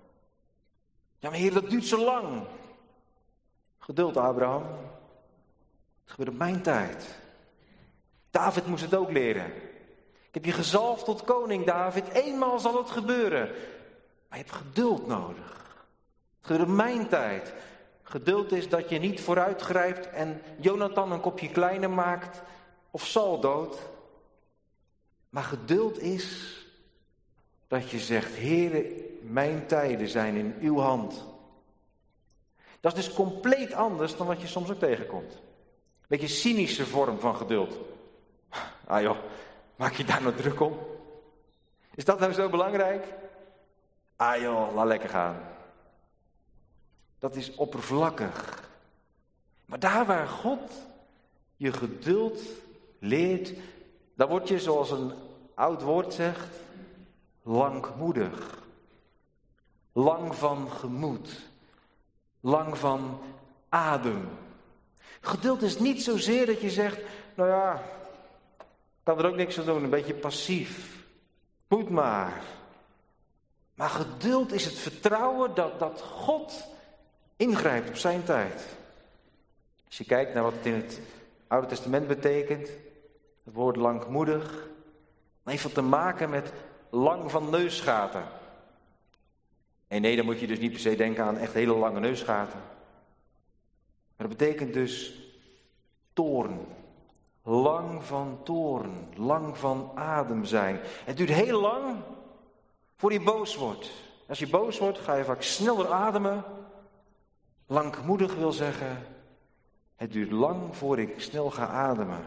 Ja, maar Heer, dat duurt zo lang. Geduld, Abraham. Het gebeurt op mijn tijd. David moest het ook leren. Ik heb je gezalfd tot koning, David. Eenmaal zal het gebeuren. Maar je hebt geduld nodig. Het gebeurt op mijn tijd. Geduld is dat je niet vooruitgrijpt en Jonathan een kopje kleiner maakt of Saul dood. Maar geduld is dat je zegt: Heere, mijn tijden zijn in uw hand. Dat is dus compleet anders dan wat je soms ook tegenkomt. Beetje cynische vorm van geduld. Ah joh, maak je daar nou druk om? Is dat nou zo belangrijk? Ah joh, laat lekker gaan. Dat is oppervlakkig. Maar daar waar God je geduld leert, dan word je, zoals een oud woord zegt, langmoedig. Lang van gemoed. Lang van adem. Geduld is niet zozeer dat je zegt, nou ja, kan er ook niks aan doen, een beetje passief. Moet maar. Maar geduld is het vertrouwen dat God ingrijpt op zijn tijd. Als je kijkt naar wat het in het Oude Testament betekent, het woord langmoedig, dan heeft dat te maken met lang van neusgaten. En nee, dan moet je dus niet per se denken aan echt hele lange neusgaten. Maar dat betekent dus toorn. Lang van toorn, lang van adem zijn. Het duurt heel lang voor je boos wordt. Als je boos wordt, ga je vaak sneller ademen. Langmoedig wil zeggen, het duurt lang voor ik snel ga ademen.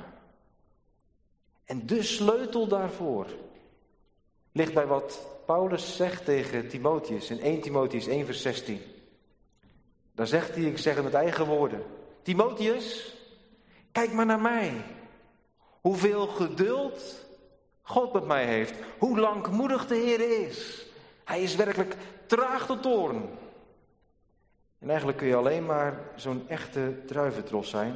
En de sleutel daarvoor ligt bij wat Paulus zegt tegen Timotheus in 1 Timotheus 1 vers 16. Daar zegt hij, ik zeg het met eigen woorden: Timotheus, kijk maar naar mij. Hoeveel geduld God met mij heeft. Hoe langmoedig de Heer is. Hij is werkelijk traag tot toorn. En eigenlijk kun je alleen maar zo'n echte druiventros zijn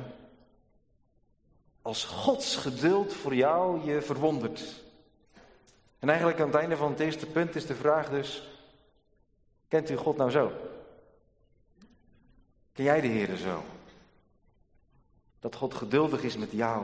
als Gods geduld voor jou je verwondert. En eigenlijk aan het einde van het eerste punt is de vraag dus: kent u God nou zo? Ken jij de Heer zo? Dat God geduldig is met jou.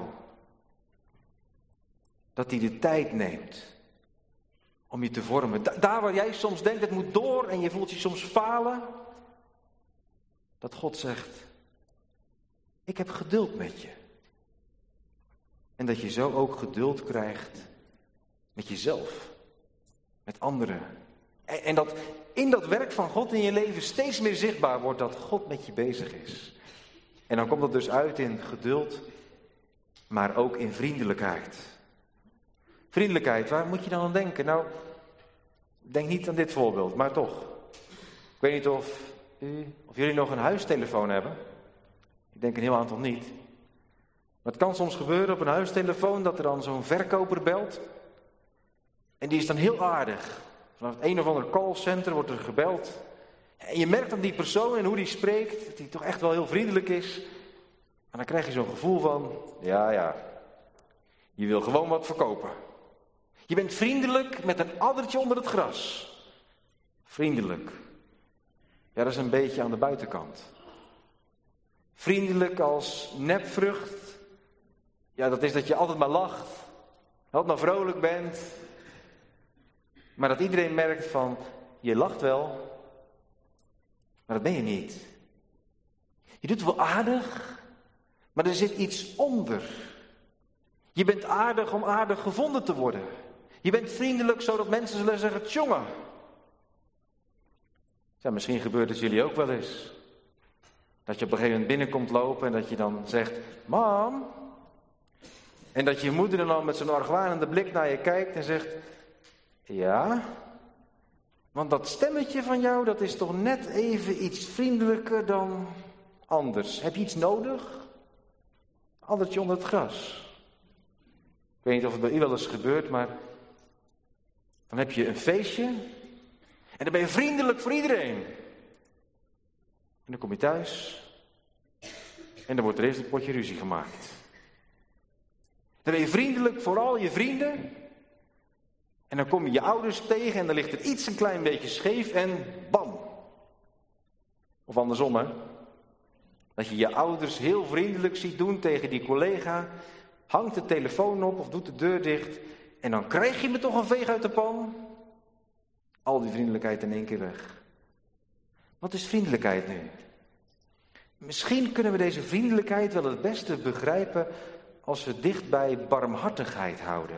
Dat hij de tijd neemt om je te vormen. Daar waar jij soms denkt het moet door en je voelt je soms falen. Dat God zegt: ik heb geduld met je. En dat je zo ook geduld krijgt met jezelf. Met anderen. En dat in dat werk van God in je leven steeds meer zichtbaar wordt dat God met je bezig is. En dan komt dat dus uit in geduld, maar ook in vriendelijkheid. Vriendelijkheid, waar moet je dan aan denken? Nou, denk niet aan dit voorbeeld, maar toch. Ik weet niet of jullie nog een huistelefoon hebben. Ik denk een heel aantal niet. Maar het kan soms gebeuren op een huistelefoon dat er dan zo'n verkoper belt. En die is dan heel aardig. Vanaf het een of ander callcenter wordt er gebeld. En je merkt aan die persoon en hoe die spreekt, dat hij toch echt wel heel vriendelijk is. En dan krijg je zo'n gevoel van, ja, je wil gewoon wat verkopen. Je bent vriendelijk met een addertje onder het gras. Vriendelijk. Ja, dat is een beetje aan de buitenkant. Vriendelijk als nepvrucht. Ja, dat is dat je altijd maar lacht. Altijd maar vrolijk bent. Maar dat iedereen merkt van, je lacht wel. Maar dat ben je niet. Je doet wel aardig. Maar er zit iets onder. Je bent aardig om aardig gevonden te worden. Je bent vriendelijk zodat mensen zullen zeggen, tjonge. Ja, misschien gebeurt het jullie ook wel eens. Dat je op een gegeven moment binnenkomt lopen en dat je dan zegt, mam. En dat je moeder dan al met zo'n argwanende blik naar je kijkt en zegt, ja. Want dat stemmetje van jou, dat is toch net even iets vriendelijker dan anders. Heb je iets nodig? Addertje onder het gras. Ik weet niet of het bij u wel eens gebeurt, maar dan heb je een feestje en dan ben je vriendelijk voor iedereen. En dan kom je thuis en dan wordt er eerst een potje ruzie gemaakt. Dan ben je vriendelijk voor al je vrienden en dan kom je je ouders tegen en dan ligt het iets een klein beetje scheef en bam. Of andersom, hè. Dat je je ouders heel vriendelijk ziet doen tegen die collega, hangt de telefoon op of doet de deur dicht en dan krijg je me toch een veeg uit de pan. Al die vriendelijkheid in één keer weg. Wat is vriendelijkheid nu? Misschien kunnen we deze vriendelijkheid wel het beste begrijpen als we dicht bij barmhartigheid houden.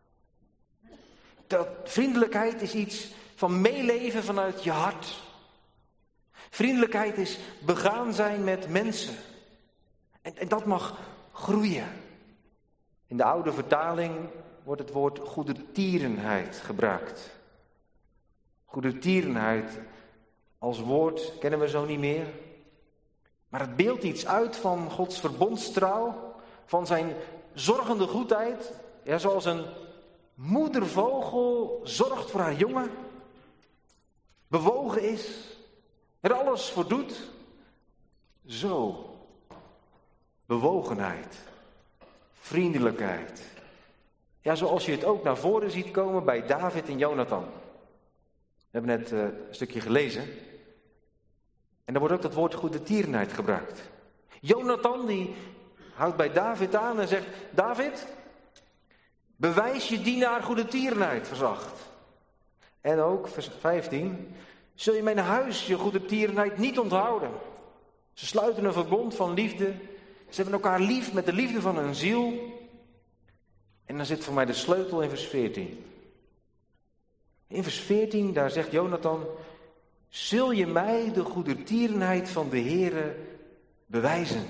Dat vriendelijkheid is iets van meeleven vanuit je hart. Vriendelijkheid is begaan zijn met mensen. En dat mag groeien. In de oude vertaling wordt het woord goedertierenheid gebruikt. Goedertierenheid als woord kennen we zo niet meer. Maar het beeldt iets uit van Gods verbondstrouw, van zijn zorgende goedheid. Ja, zoals een moedervogel zorgt voor haar jongen, bewogen is, er alles voor doet. Zo, bewogenheid, vriendelijkheid. Ja, zoals je het ook naar voren ziet komen bij David en Jonathan. We hebben net een stukje gelezen. En daar wordt ook dat woord goedertierenheid gebruikt. Jonathan die houdt bij David aan en zegt, David, bewijs je dienaar goedertierenheid, verzacht. En ook, vers 15, zul je mijn huis je goedertierenheid niet onthouden. Ze sluiten een verbond van liefde. Ze hebben elkaar lief met de liefde van hun ziel. En dan zit voor mij de sleutel in vers 14. In vers 14, daar zegt Jonathan, zul je mij de goedertierenheid van de Heere bewijzen.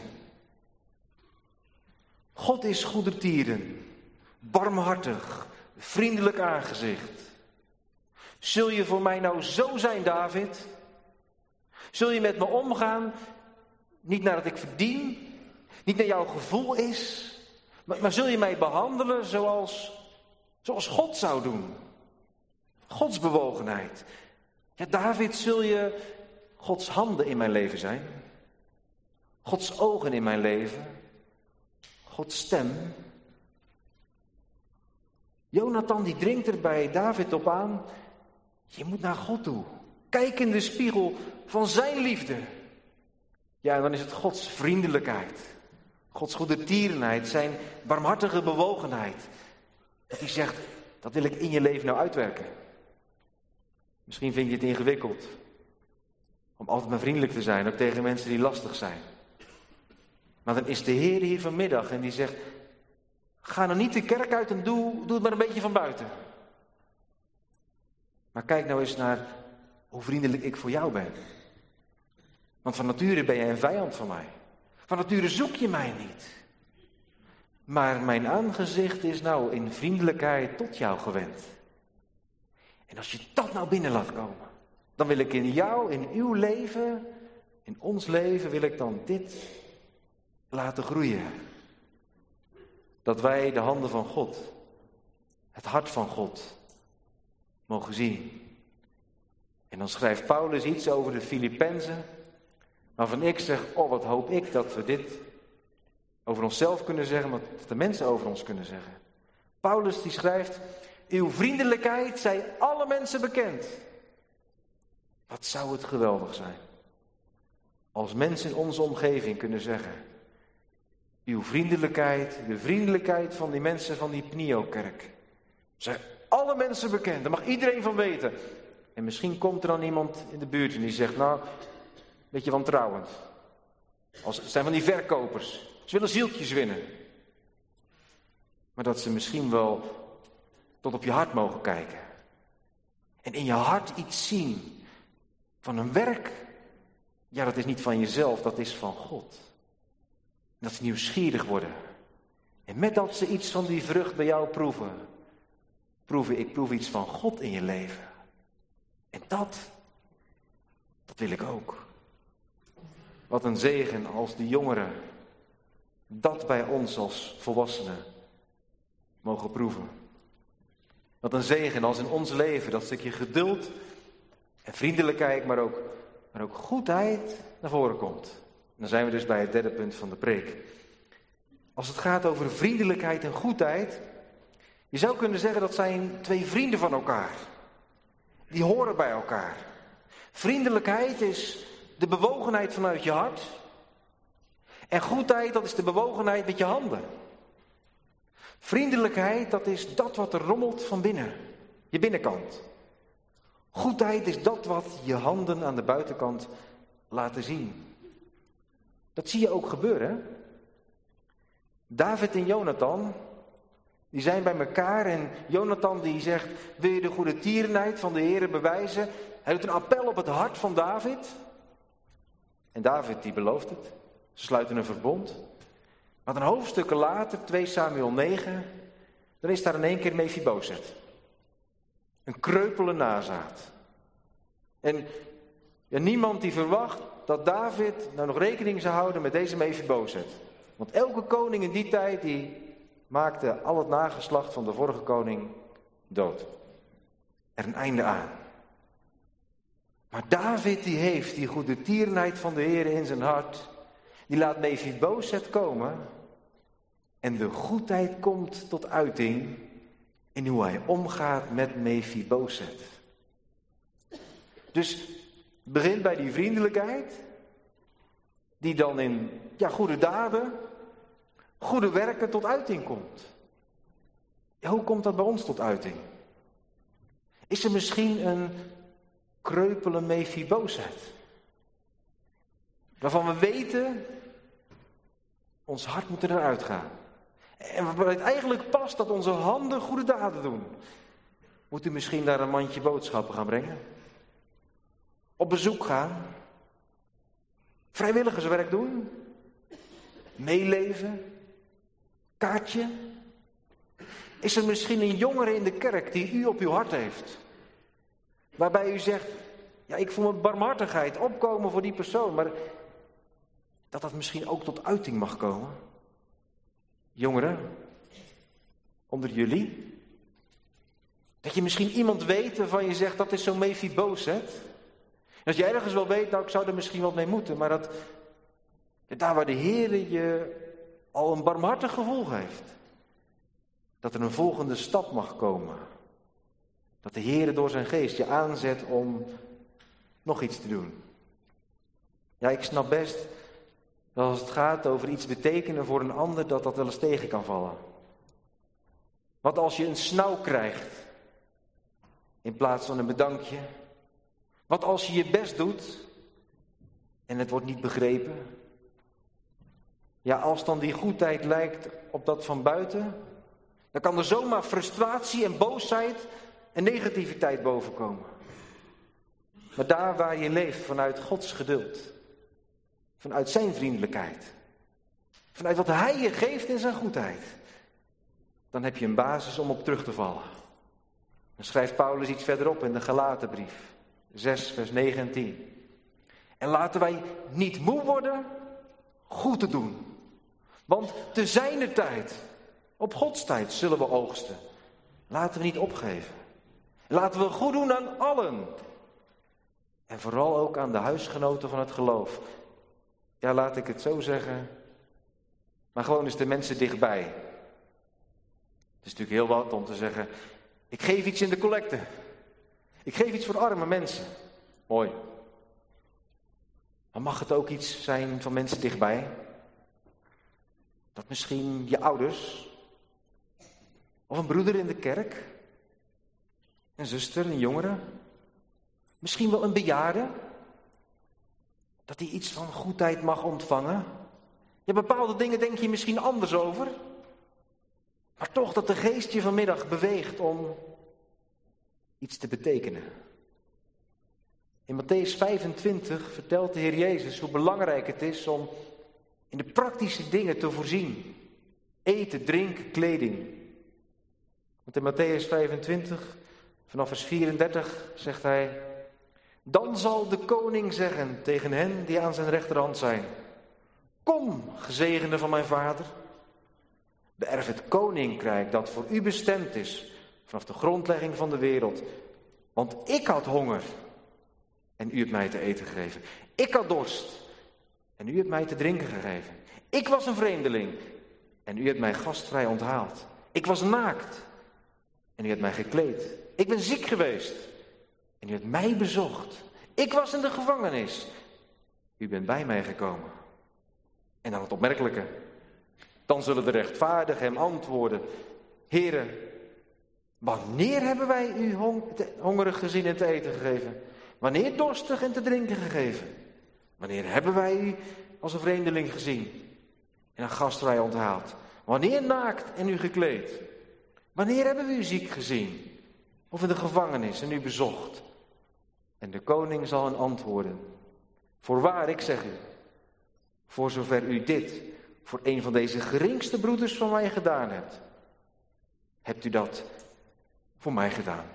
God is goedertieren, barmhartig, vriendelijk aangezicht. Zul je voor mij nou zo zijn, David? Zul je met me omgaan, niet naar wat ik verdien, niet naar jouw gevoel is, maar zul je mij behandelen zoals God zou doen? Gods bewogenheid. Ja, David, zul je Gods handen in mijn leven zijn? Gods ogen in mijn leven? Gods stem? Jonathan die dringt er bij David op aan. Je moet naar God toe. Kijk in de spiegel van zijn liefde. Ja, en dan is het Gods vriendelijkheid. Gods goedertierenheid, zijn barmhartige bewogenheid. Dat hij zegt, dat wil ik in je leven nou uitwerken. Misschien vind je het ingewikkeld om altijd maar vriendelijk te zijn, ook tegen mensen die lastig zijn. Maar dan is de Heer hier vanmiddag en die zegt, ga nou niet de kerk uit en doe het maar een beetje van buiten. Maar kijk nou eens naar hoe vriendelijk ik voor jou ben. Want van nature ben jij een vijand van mij. Van nature zoek je mij niet. Maar mijn aangezicht is nou in vriendelijkheid tot jou gewend. En als je dat nou binnen laat komen, dan wil ik in jou, in uw leven, in ons leven, wil ik dan dit laten groeien. Dat wij de handen van God, het hart van God, mogen zien. En dan schrijft Paulus iets over de Filippenzen, waarvan ik zeg, wat hoop ik dat we dit over onszelf kunnen zeggen, wat de mensen over ons kunnen zeggen. Paulus die schrijft, uw vriendelijkheid zij alle mensen bekend. Wat zou het geweldig zijn als mensen in onze omgeving kunnen zeggen: uw vriendelijkheid, de vriendelijkheid van die mensen van die Pnio-kerk, zijn alle mensen bekend, daar mag iedereen van weten. En misschien komt er dan iemand in de buurt en die zegt: nou, een beetje wantrouwend. Het zijn van die verkopers, ze willen zieltjes winnen. Maar dat ze misschien wel tot op je hart mogen kijken. En in je hart iets zien van een werk. Ja, dat is niet van jezelf, dat is van God. Dat ze nieuwsgierig worden. En met dat ze iets van die vrucht bij jou proeven. Ik proef iets van God in je leven. En dat wil ik ook. Wat een zegen als de jongeren dat bij ons als volwassenen mogen proeven. Wat een zegen als in ons leven dat stukje geduld en vriendelijkheid, maar ook goedheid naar voren komt. En dan zijn we dus bij het derde punt van de preek. Als het gaat over vriendelijkheid en goedheid, je zou kunnen zeggen dat zijn twee vrienden van elkaar. Die horen bij elkaar. Vriendelijkheid is de bewogenheid vanuit je hart. En goedheid, dat is de bewogenheid met je handen. Vriendelijkheid, dat is dat wat er rommelt van binnen. Je binnenkant. Goedheid is dat wat je handen aan de buitenkant laten zien. Dat zie je ook gebeuren. David en Jonathan, die zijn bij elkaar en Jonathan die zegt: wil je de goede tierenheid van de Heere bewijzen? Hij doet een appel op het hart van David. En David die belooft het. Ze sluiten een verbond. Maar een hoofdstukken later, 2 Samuel 9, dan is daar in één keer Mephiboset. Een kreupele nazaat. En niemand die verwacht dat David nou nog rekening zou houden met deze Mephiboset. Want elke koning in die tijd die maakte al het nageslacht van de vorige koning dood. Er een einde aan. Maar David die heeft die goede tierenheid van de Heer in zijn hart. Die laat Mephiboset komen. En de goedheid komt tot uiting in hoe hij omgaat met Mephiboset. Dus het begint bij die vriendelijkheid. Die dan in goede daden, goede werken tot uiting komt. Ja, hoe komt dat bij ons tot uiting? Is er misschien een kreupele Mephiboset? Waarvan we weten, ons hart moet eruit gaan. En waarbij het eigenlijk past dat onze handen goede daden doen. Moet u misschien daar een mandje boodschappen gaan brengen? Op bezoek gaan? Vrijwilligerswerk doen? Meeleven? Kaartje? Is er misschien een jongere in de kerk die u op uw hart heeft? Waarbij u zegt: ja, ik voel mijn barmhartigheid opkomen voor die persoon, maar dat misschien ook tot uiting mag komen. Jongeren, onder jullie. Dat je misschien iemand weet waarvan je zegt: dat is zo'n Mephiboset. Dat je ergens wel weet, nou, ik zou er misschien wat mee moeten, maar dat daar waar de Heer je al een barmhartig gevoel geeft, dat er een volgende stap mag komen. Dat de Heer door zijn geest je aanzet om nog iets te doen. Ja, ik snap best dat als het gaat over iets betekenen voor een ander, dat wel eens tegen kan vallen. Wat als je een snauw krijgt in plaats van een bedankje? Wat als je je best doet en het wordt niet begrepen? Ja, als dan die goedheid lijkt op dat van buiten, dan kan er zomaar frustratie en boosheid en negativiteit bovenkomen. Maar daar waar je leeft vanuit Gods geduld, vanuit zijn vriendelijkheid, vanuit wat hij je geeft in zijn goedheid, dan heb je een basis om op terug te vallen. Dan schrijft Paulus iets verderop in de Galatenbrief, 6 vers 9 en 10. En laten wij niet moe worden goed te doen. Want te zijner tijd, op Gods tijd, zullen we oogsten. Laten we niet opgeven. Laten we goed doen aan allen. En vooral ook aan de huisgenoten van het geloof. Ja, laat ik het zo zeggen. Maar gewoon eens de mensen dichtbij. Het is natuurlijk heel wat om te zeggen: ik geef iets in de collecte. Ik geef iets voor arme mensen. Mooi. Maar mag het ook iets zijn van mensen dichtbij? Dat misschien je ouders, of een broeder in de kerk, een zuster, een jongere, misschien wel een bejaarde, dat hij iets van goedheid mag ontvangen. Ja, bepaalde dingen denk je misschien anders over, maar toch dat de geest je vanmiddag beweegt om iets te betekenen. In Mattheüs 25 vertelt de Heer Jezus hoe belangrijk het is om in de praktische dingen te voorzien. Eten, drinken, kleding. Want in Mattheüs 25, vanaf vers 34, zegt hij: dan zal de koning zeggen tegen hen die aan zijn rechterhand zijn: kom, gezegende van mijn vader, beërf het koninkrijk dat voor u bestemd is vanaf de grondlegging van de wereld. Want ik had honger en u hebt mij te eten gegeven. Ik had dorst en u hebt mij te drinken gegeven. Ik was een vreemdeling en u hebt mij gastvrij onthaald. Ik was naakt en u hebt mij gekleed. Ik ben ziek geweest en u hebt mij bezocht. Ik was in de gevangenis. U bent bij mij gekomen. En dan het opmerkelijke. Dan zullen de rechtvaardigen hem antwoorden: Heere, wanneer hebben wij u hongerig gezien en te eten gegeven? Wanneer dorstig en te drinken gegeven? Wanneer hebben wij u als een vreemdeling gezien en een gastvrij onthaald? Wanneer naakt en u gekleed? Wanneer hebben we u ziek gezien of in de gevangenis en u bezocht? En de koning zal hen antwoorden: voorwaar, ik zeg u, voor zover u dit voor een van deze geringste broeders van mij gedaan hebt u dat voor mij gedaan.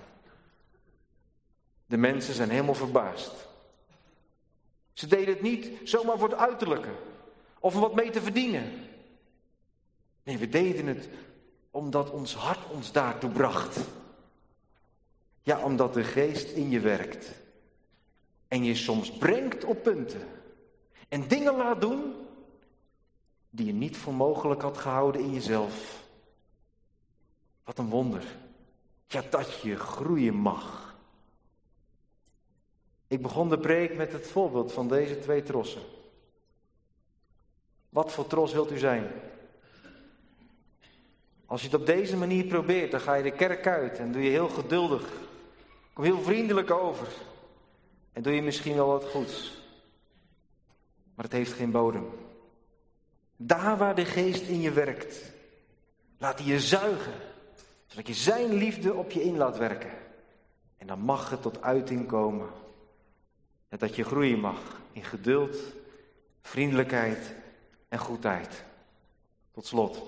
De mensen zijn helemaal verbaasd. Ze deden het niet zomaar voor het uiterlijke of om wat mee te verdienen. Nee, we deden het omdat ons hart ons daartoe bracht. Ja, omdat de geest in je werkt en je soms brengt op punten en dingen laat doen die je niet voor mogelijk had gehouden in jezelf. Wat een wonder. Ja, dat je groeien mag. Ik begon de preek met het voorbeeld van deze 2 trossen. Wat voor tros wilt u zijn? Als je het op deze manier probeert, dan ga je de kerk uit en doe je heel geduldig. Kom heel vriendelijk over. En doe je misschien wel wat goeds. Maar het heeft geen bodem. Daar waar de geest in je werkt, laat hij je zuigen. Zodat je zijn liefde op je in laat werken. En dan mag het tot uiting komen. En dat je groeien mag in geduld, vriendelijkheid en goedheid. Tot slot.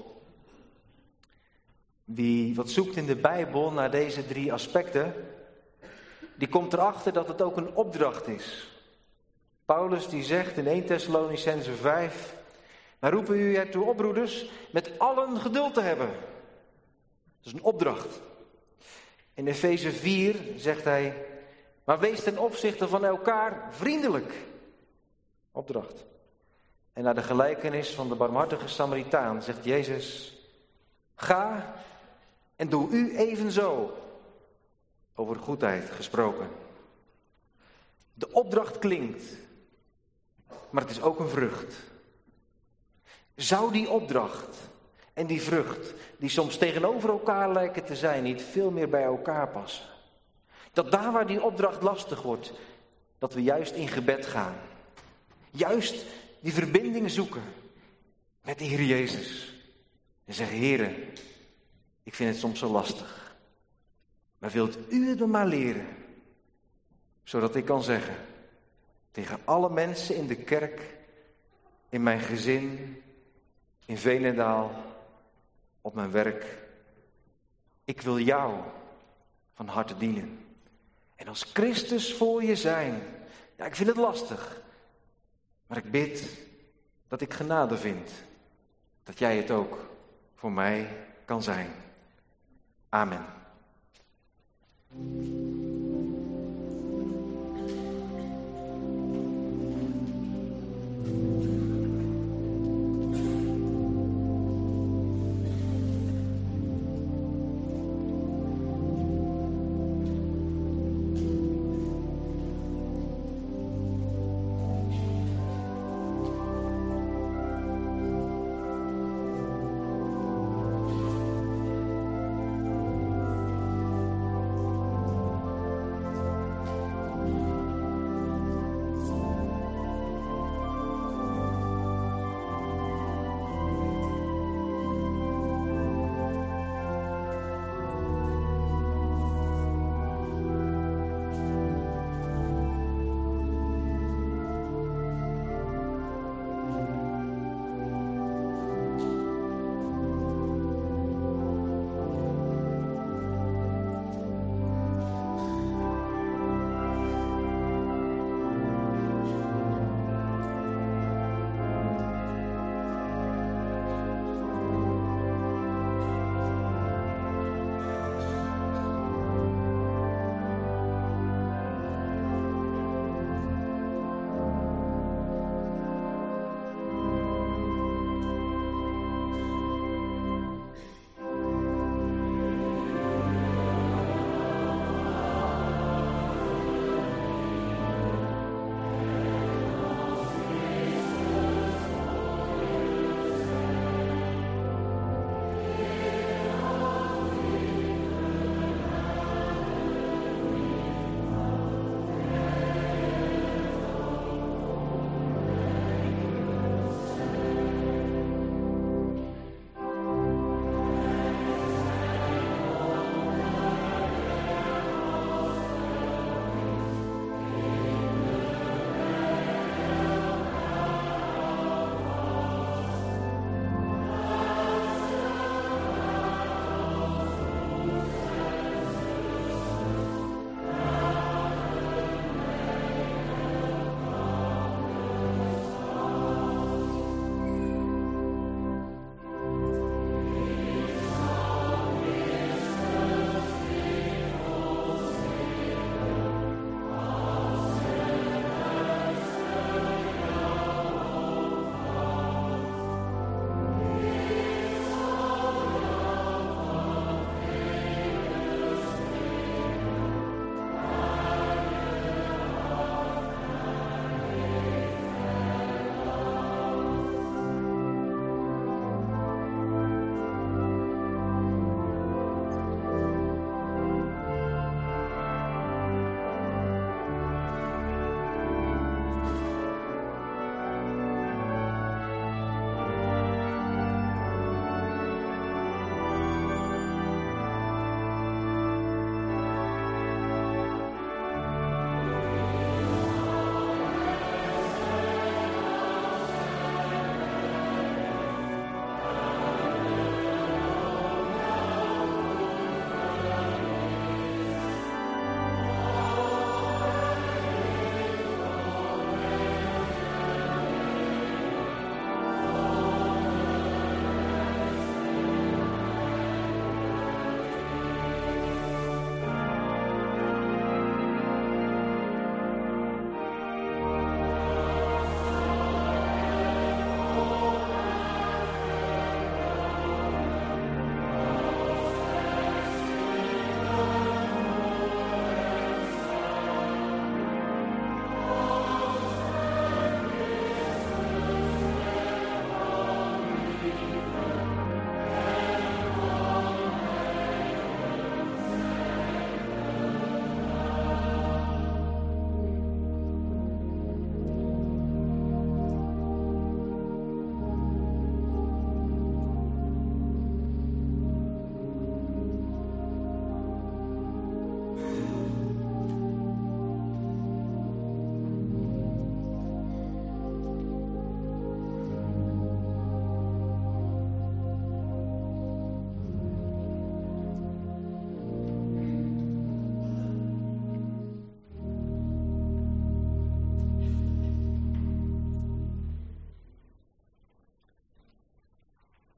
Wie wat zoekt in de Bijbel naar deze 3 aspecten, die komt erachter dat het ook een opdracht is. Paulus die zegt in 1 Thessalonicenzen 5... wij roepen u ertoe op, broeders, met allen geduld te hebben. Dat is een opdracht. In Efeze 4 zegt hij: maar wees ten opzichte van elkaar vriendelijk. Opdracht. En naar de gelijkenis van de barmhartige Samaritaan zegt Jezus: ga en doe u evenzo. Over goedheid gesproken. De opdracht klinkt, maar het is ook een vrucht. Zou die opdracht en die vrucht, die soms tegenover elkaar lijken te zijn, niet veel meer bij elkaar passen? Dat daar waar die opdracht lastig wordt, dat we juist in gebed gaan. Juist die verbinding zoeken met de Heer Jezus. En zeggen: Heere, ik vind het soms zo lastig. Maar wilt u het me maar leren? Zodat ik kan zeggen tegen alle mensen in de kerk, in mijn gezin, in Veenendaal, op mijn werk: ik wil jou van harte dienen. En als Christus voor je zijn. Ja, ik vind het lastig. Maar ik bid dat ik genade vind. Dat jij het ook voor mij kan zijn. Amen.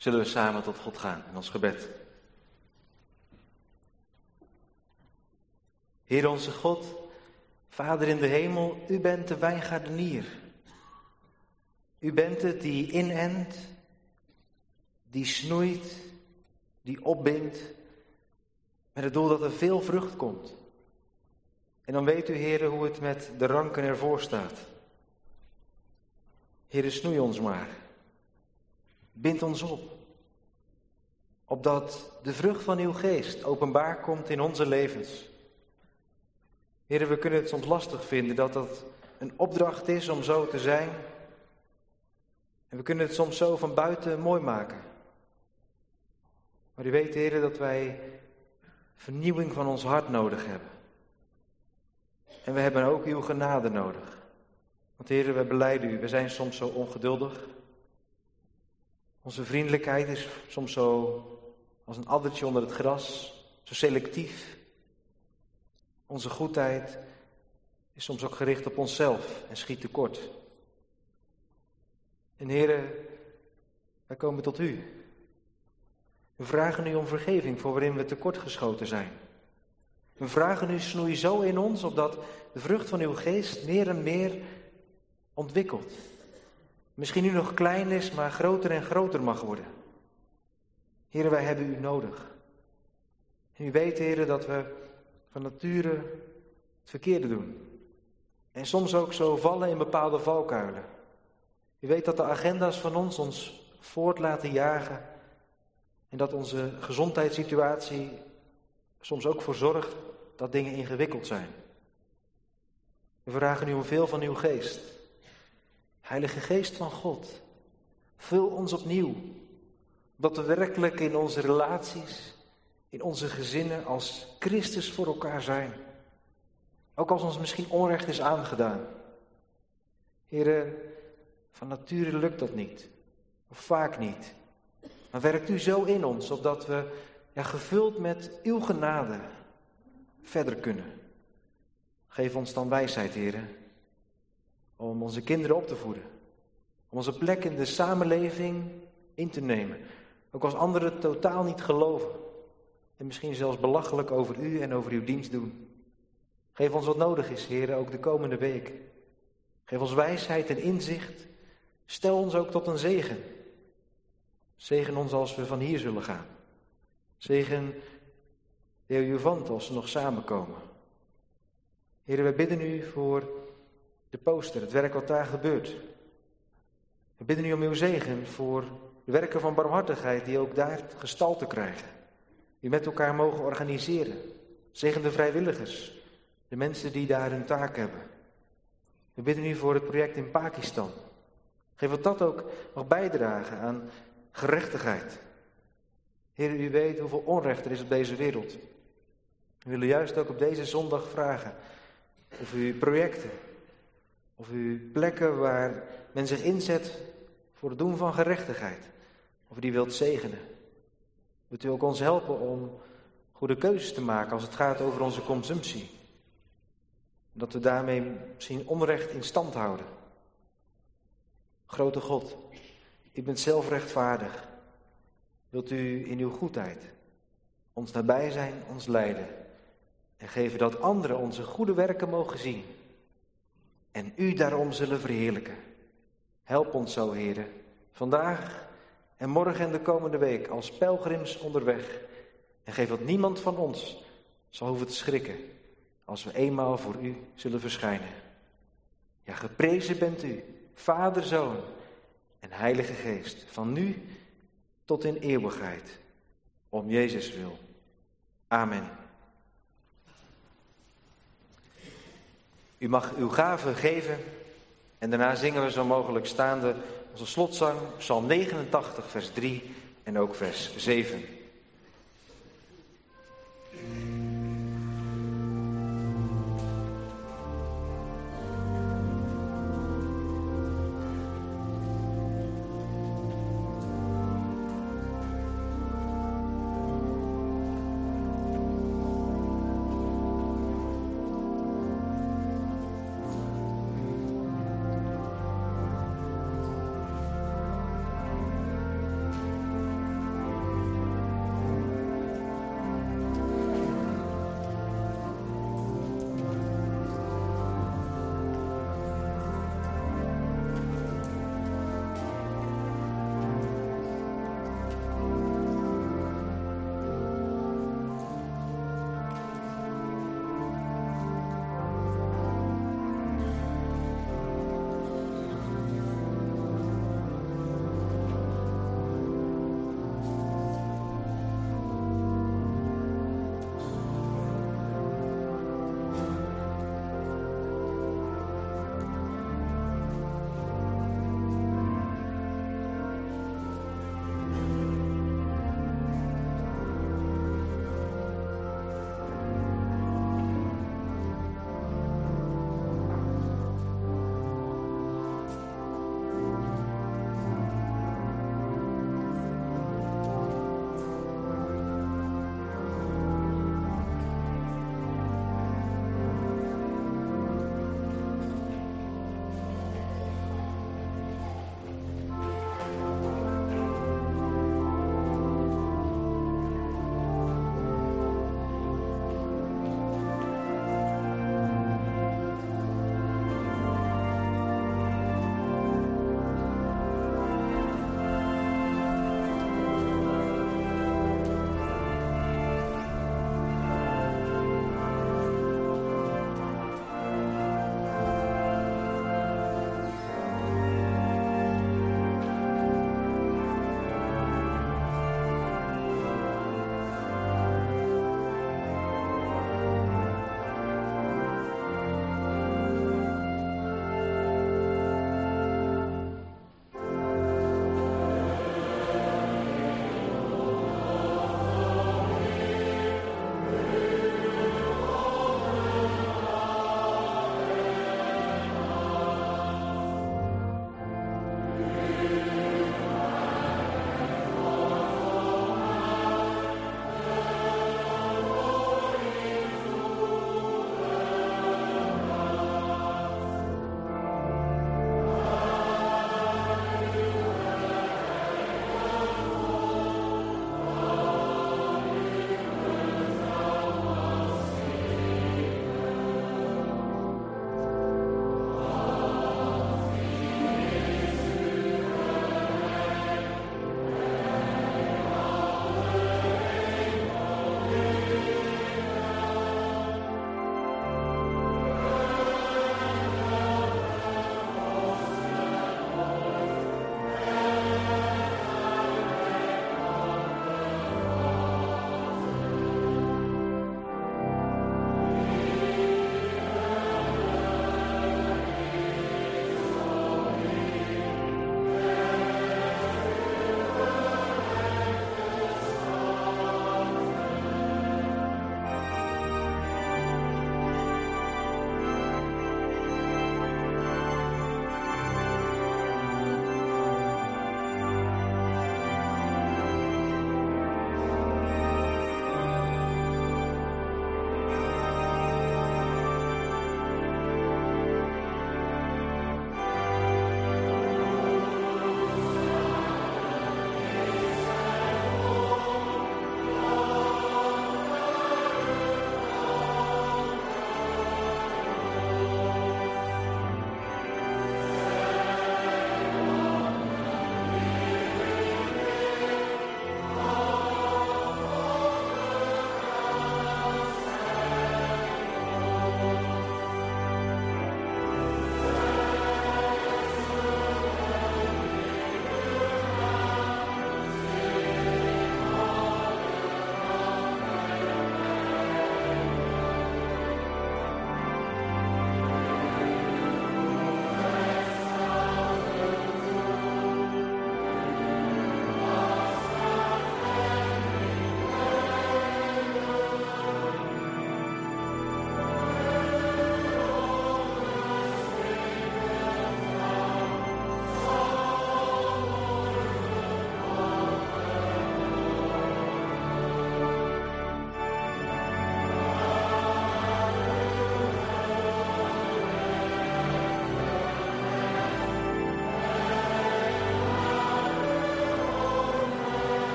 Zullen we samen tot God gaan in ons gebed. Heer onze God, Vader in de hemel, u bent de wijngaardenier. U bent het die inent, die snoeit, die opbindt, met het doel dat er veel vrucht komt. En dan weet u, Heer, hoe het met de ranken ervoor staat. Heer, snoei ons maar. Bind ons op. Opdat de vrucht van uw geest openbaar komt in onze levens. Heer, we kunnen het soms lastig vinden dat dat een opdracht is om zo te zijn. En we kunnen het soms zo van buiten mooi maken. Maar u weet, Heer, dat wij vernieuwing van ons hart nodig hebben. En we hebben ook uw genade nodig. Want Heer, we belijden u, we zijn soms zo ongeduldig. Onze vriendelijkheid is soms zo als een addertje onder het gras, zo selectief. Onze goedheid is soms ook gericht op onszelf en schiet tekort. En Heer, wij komen tot u. We vragen u om vergeving voor waarin we tekortgeschoten zijn. We vragen u, snoei zo in ons, opdat de vrucht van uw geest meer en meer ontwikkelt. Misschien nu nog klein is, maar groter en groter mag worden. Heer, wij hebben u nodig. En u weet, Heer, dat we van nature het verkeerde doen. En soms ook zo vallen in bepaalde valkuilen. U weet dat de agenda's van ons voort laten jagen. En dat onze gezondheidssituatie soms ook voor zorgt dat dingen ingewikkeld zijn. We vragen u om veel van uw geest. Heilige Geest van God, vul ons opnieuw. Dat we werkelijk in onze relaties, in onze gezinnen als Christus voor elkaar zijn. Ook als ons misschien onrecht is aangedaan. Heere, van nature lukt dat niet. Of vaak niet. Maar werkt u zo in ons, opdat we gevuld met uw genade verder kunnen. Geef ons dan wijsheid, Heere, om onze kinderen op te voeden. Om onze plek in de samenleving in te nemen. Ook als anderen totaal niet geloven. En misschien zelfs belachelijk over u en over uw dienst doen. Geef ons wat nodig is, Heere, ook de komende week. Geef ons wijsheid en inzicht. Stel ons ook tot een zegen. Zegen ons als we van hier zullen gaan. Zegen de adjuvant als ze nog samenkomen. Heere, we bidden u voor de poster, het werk wat daar gebeurt. We bidden u om uw zegen voor de werken van barmhartigheid die ook daar gestalte krijgen. Die met elkaar mogen organiseren. Zegen de vrijwilligers, de mensen die daar hun taak hebben. We bidden u voor het project in Pakistan. Geef dat ook nog bijdragen aan gerechtigheid. Heer, u weet hoeveel onrecht er is op deze wereld. We willen juist ook op deze zondag vragen of u projecten, of u plekken waar men zich inzet voor het doen van gerechtigheid, of u die wilt zegenen. Wilt u ook ons helpen om goede keuzes te maken als het gaat over onze consumptie. Dat we daarmee misschien onrecht in stand houden. Grote God, u bent zelf rechtvaardig. Wilt u in uw goedheid ons nabij zijn, ons leiden. En geven dat anderen onze goede werken mogen zien. En u daarom zullen verheerlijken. Help ons zo, Heere, vandaag en morgen en de komende week als pelgrims onderweg. En geef dat niemand van ons zal hoeven te schrikken als we eenmaal voor u zullen verschijnen. Ja, geprezen bent u, Vader, Zoon en Heilige Geest, van nu tot in eeuwigheid, om Jezus wil. Amen. U mag uw gaven geven en daarna zingen we zo mogelijk staande onze slotzang, Psalm 89, vers 3 en ook vers 7.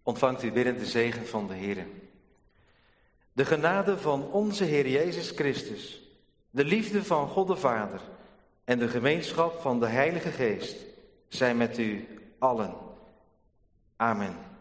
Ontvangt u biddend de zegen van de Heer. De genade van onze Heer Jezus Christus, de liefde van God de Vader en de gemeenschap van de Heilige Geest zijn met u allen. Amen.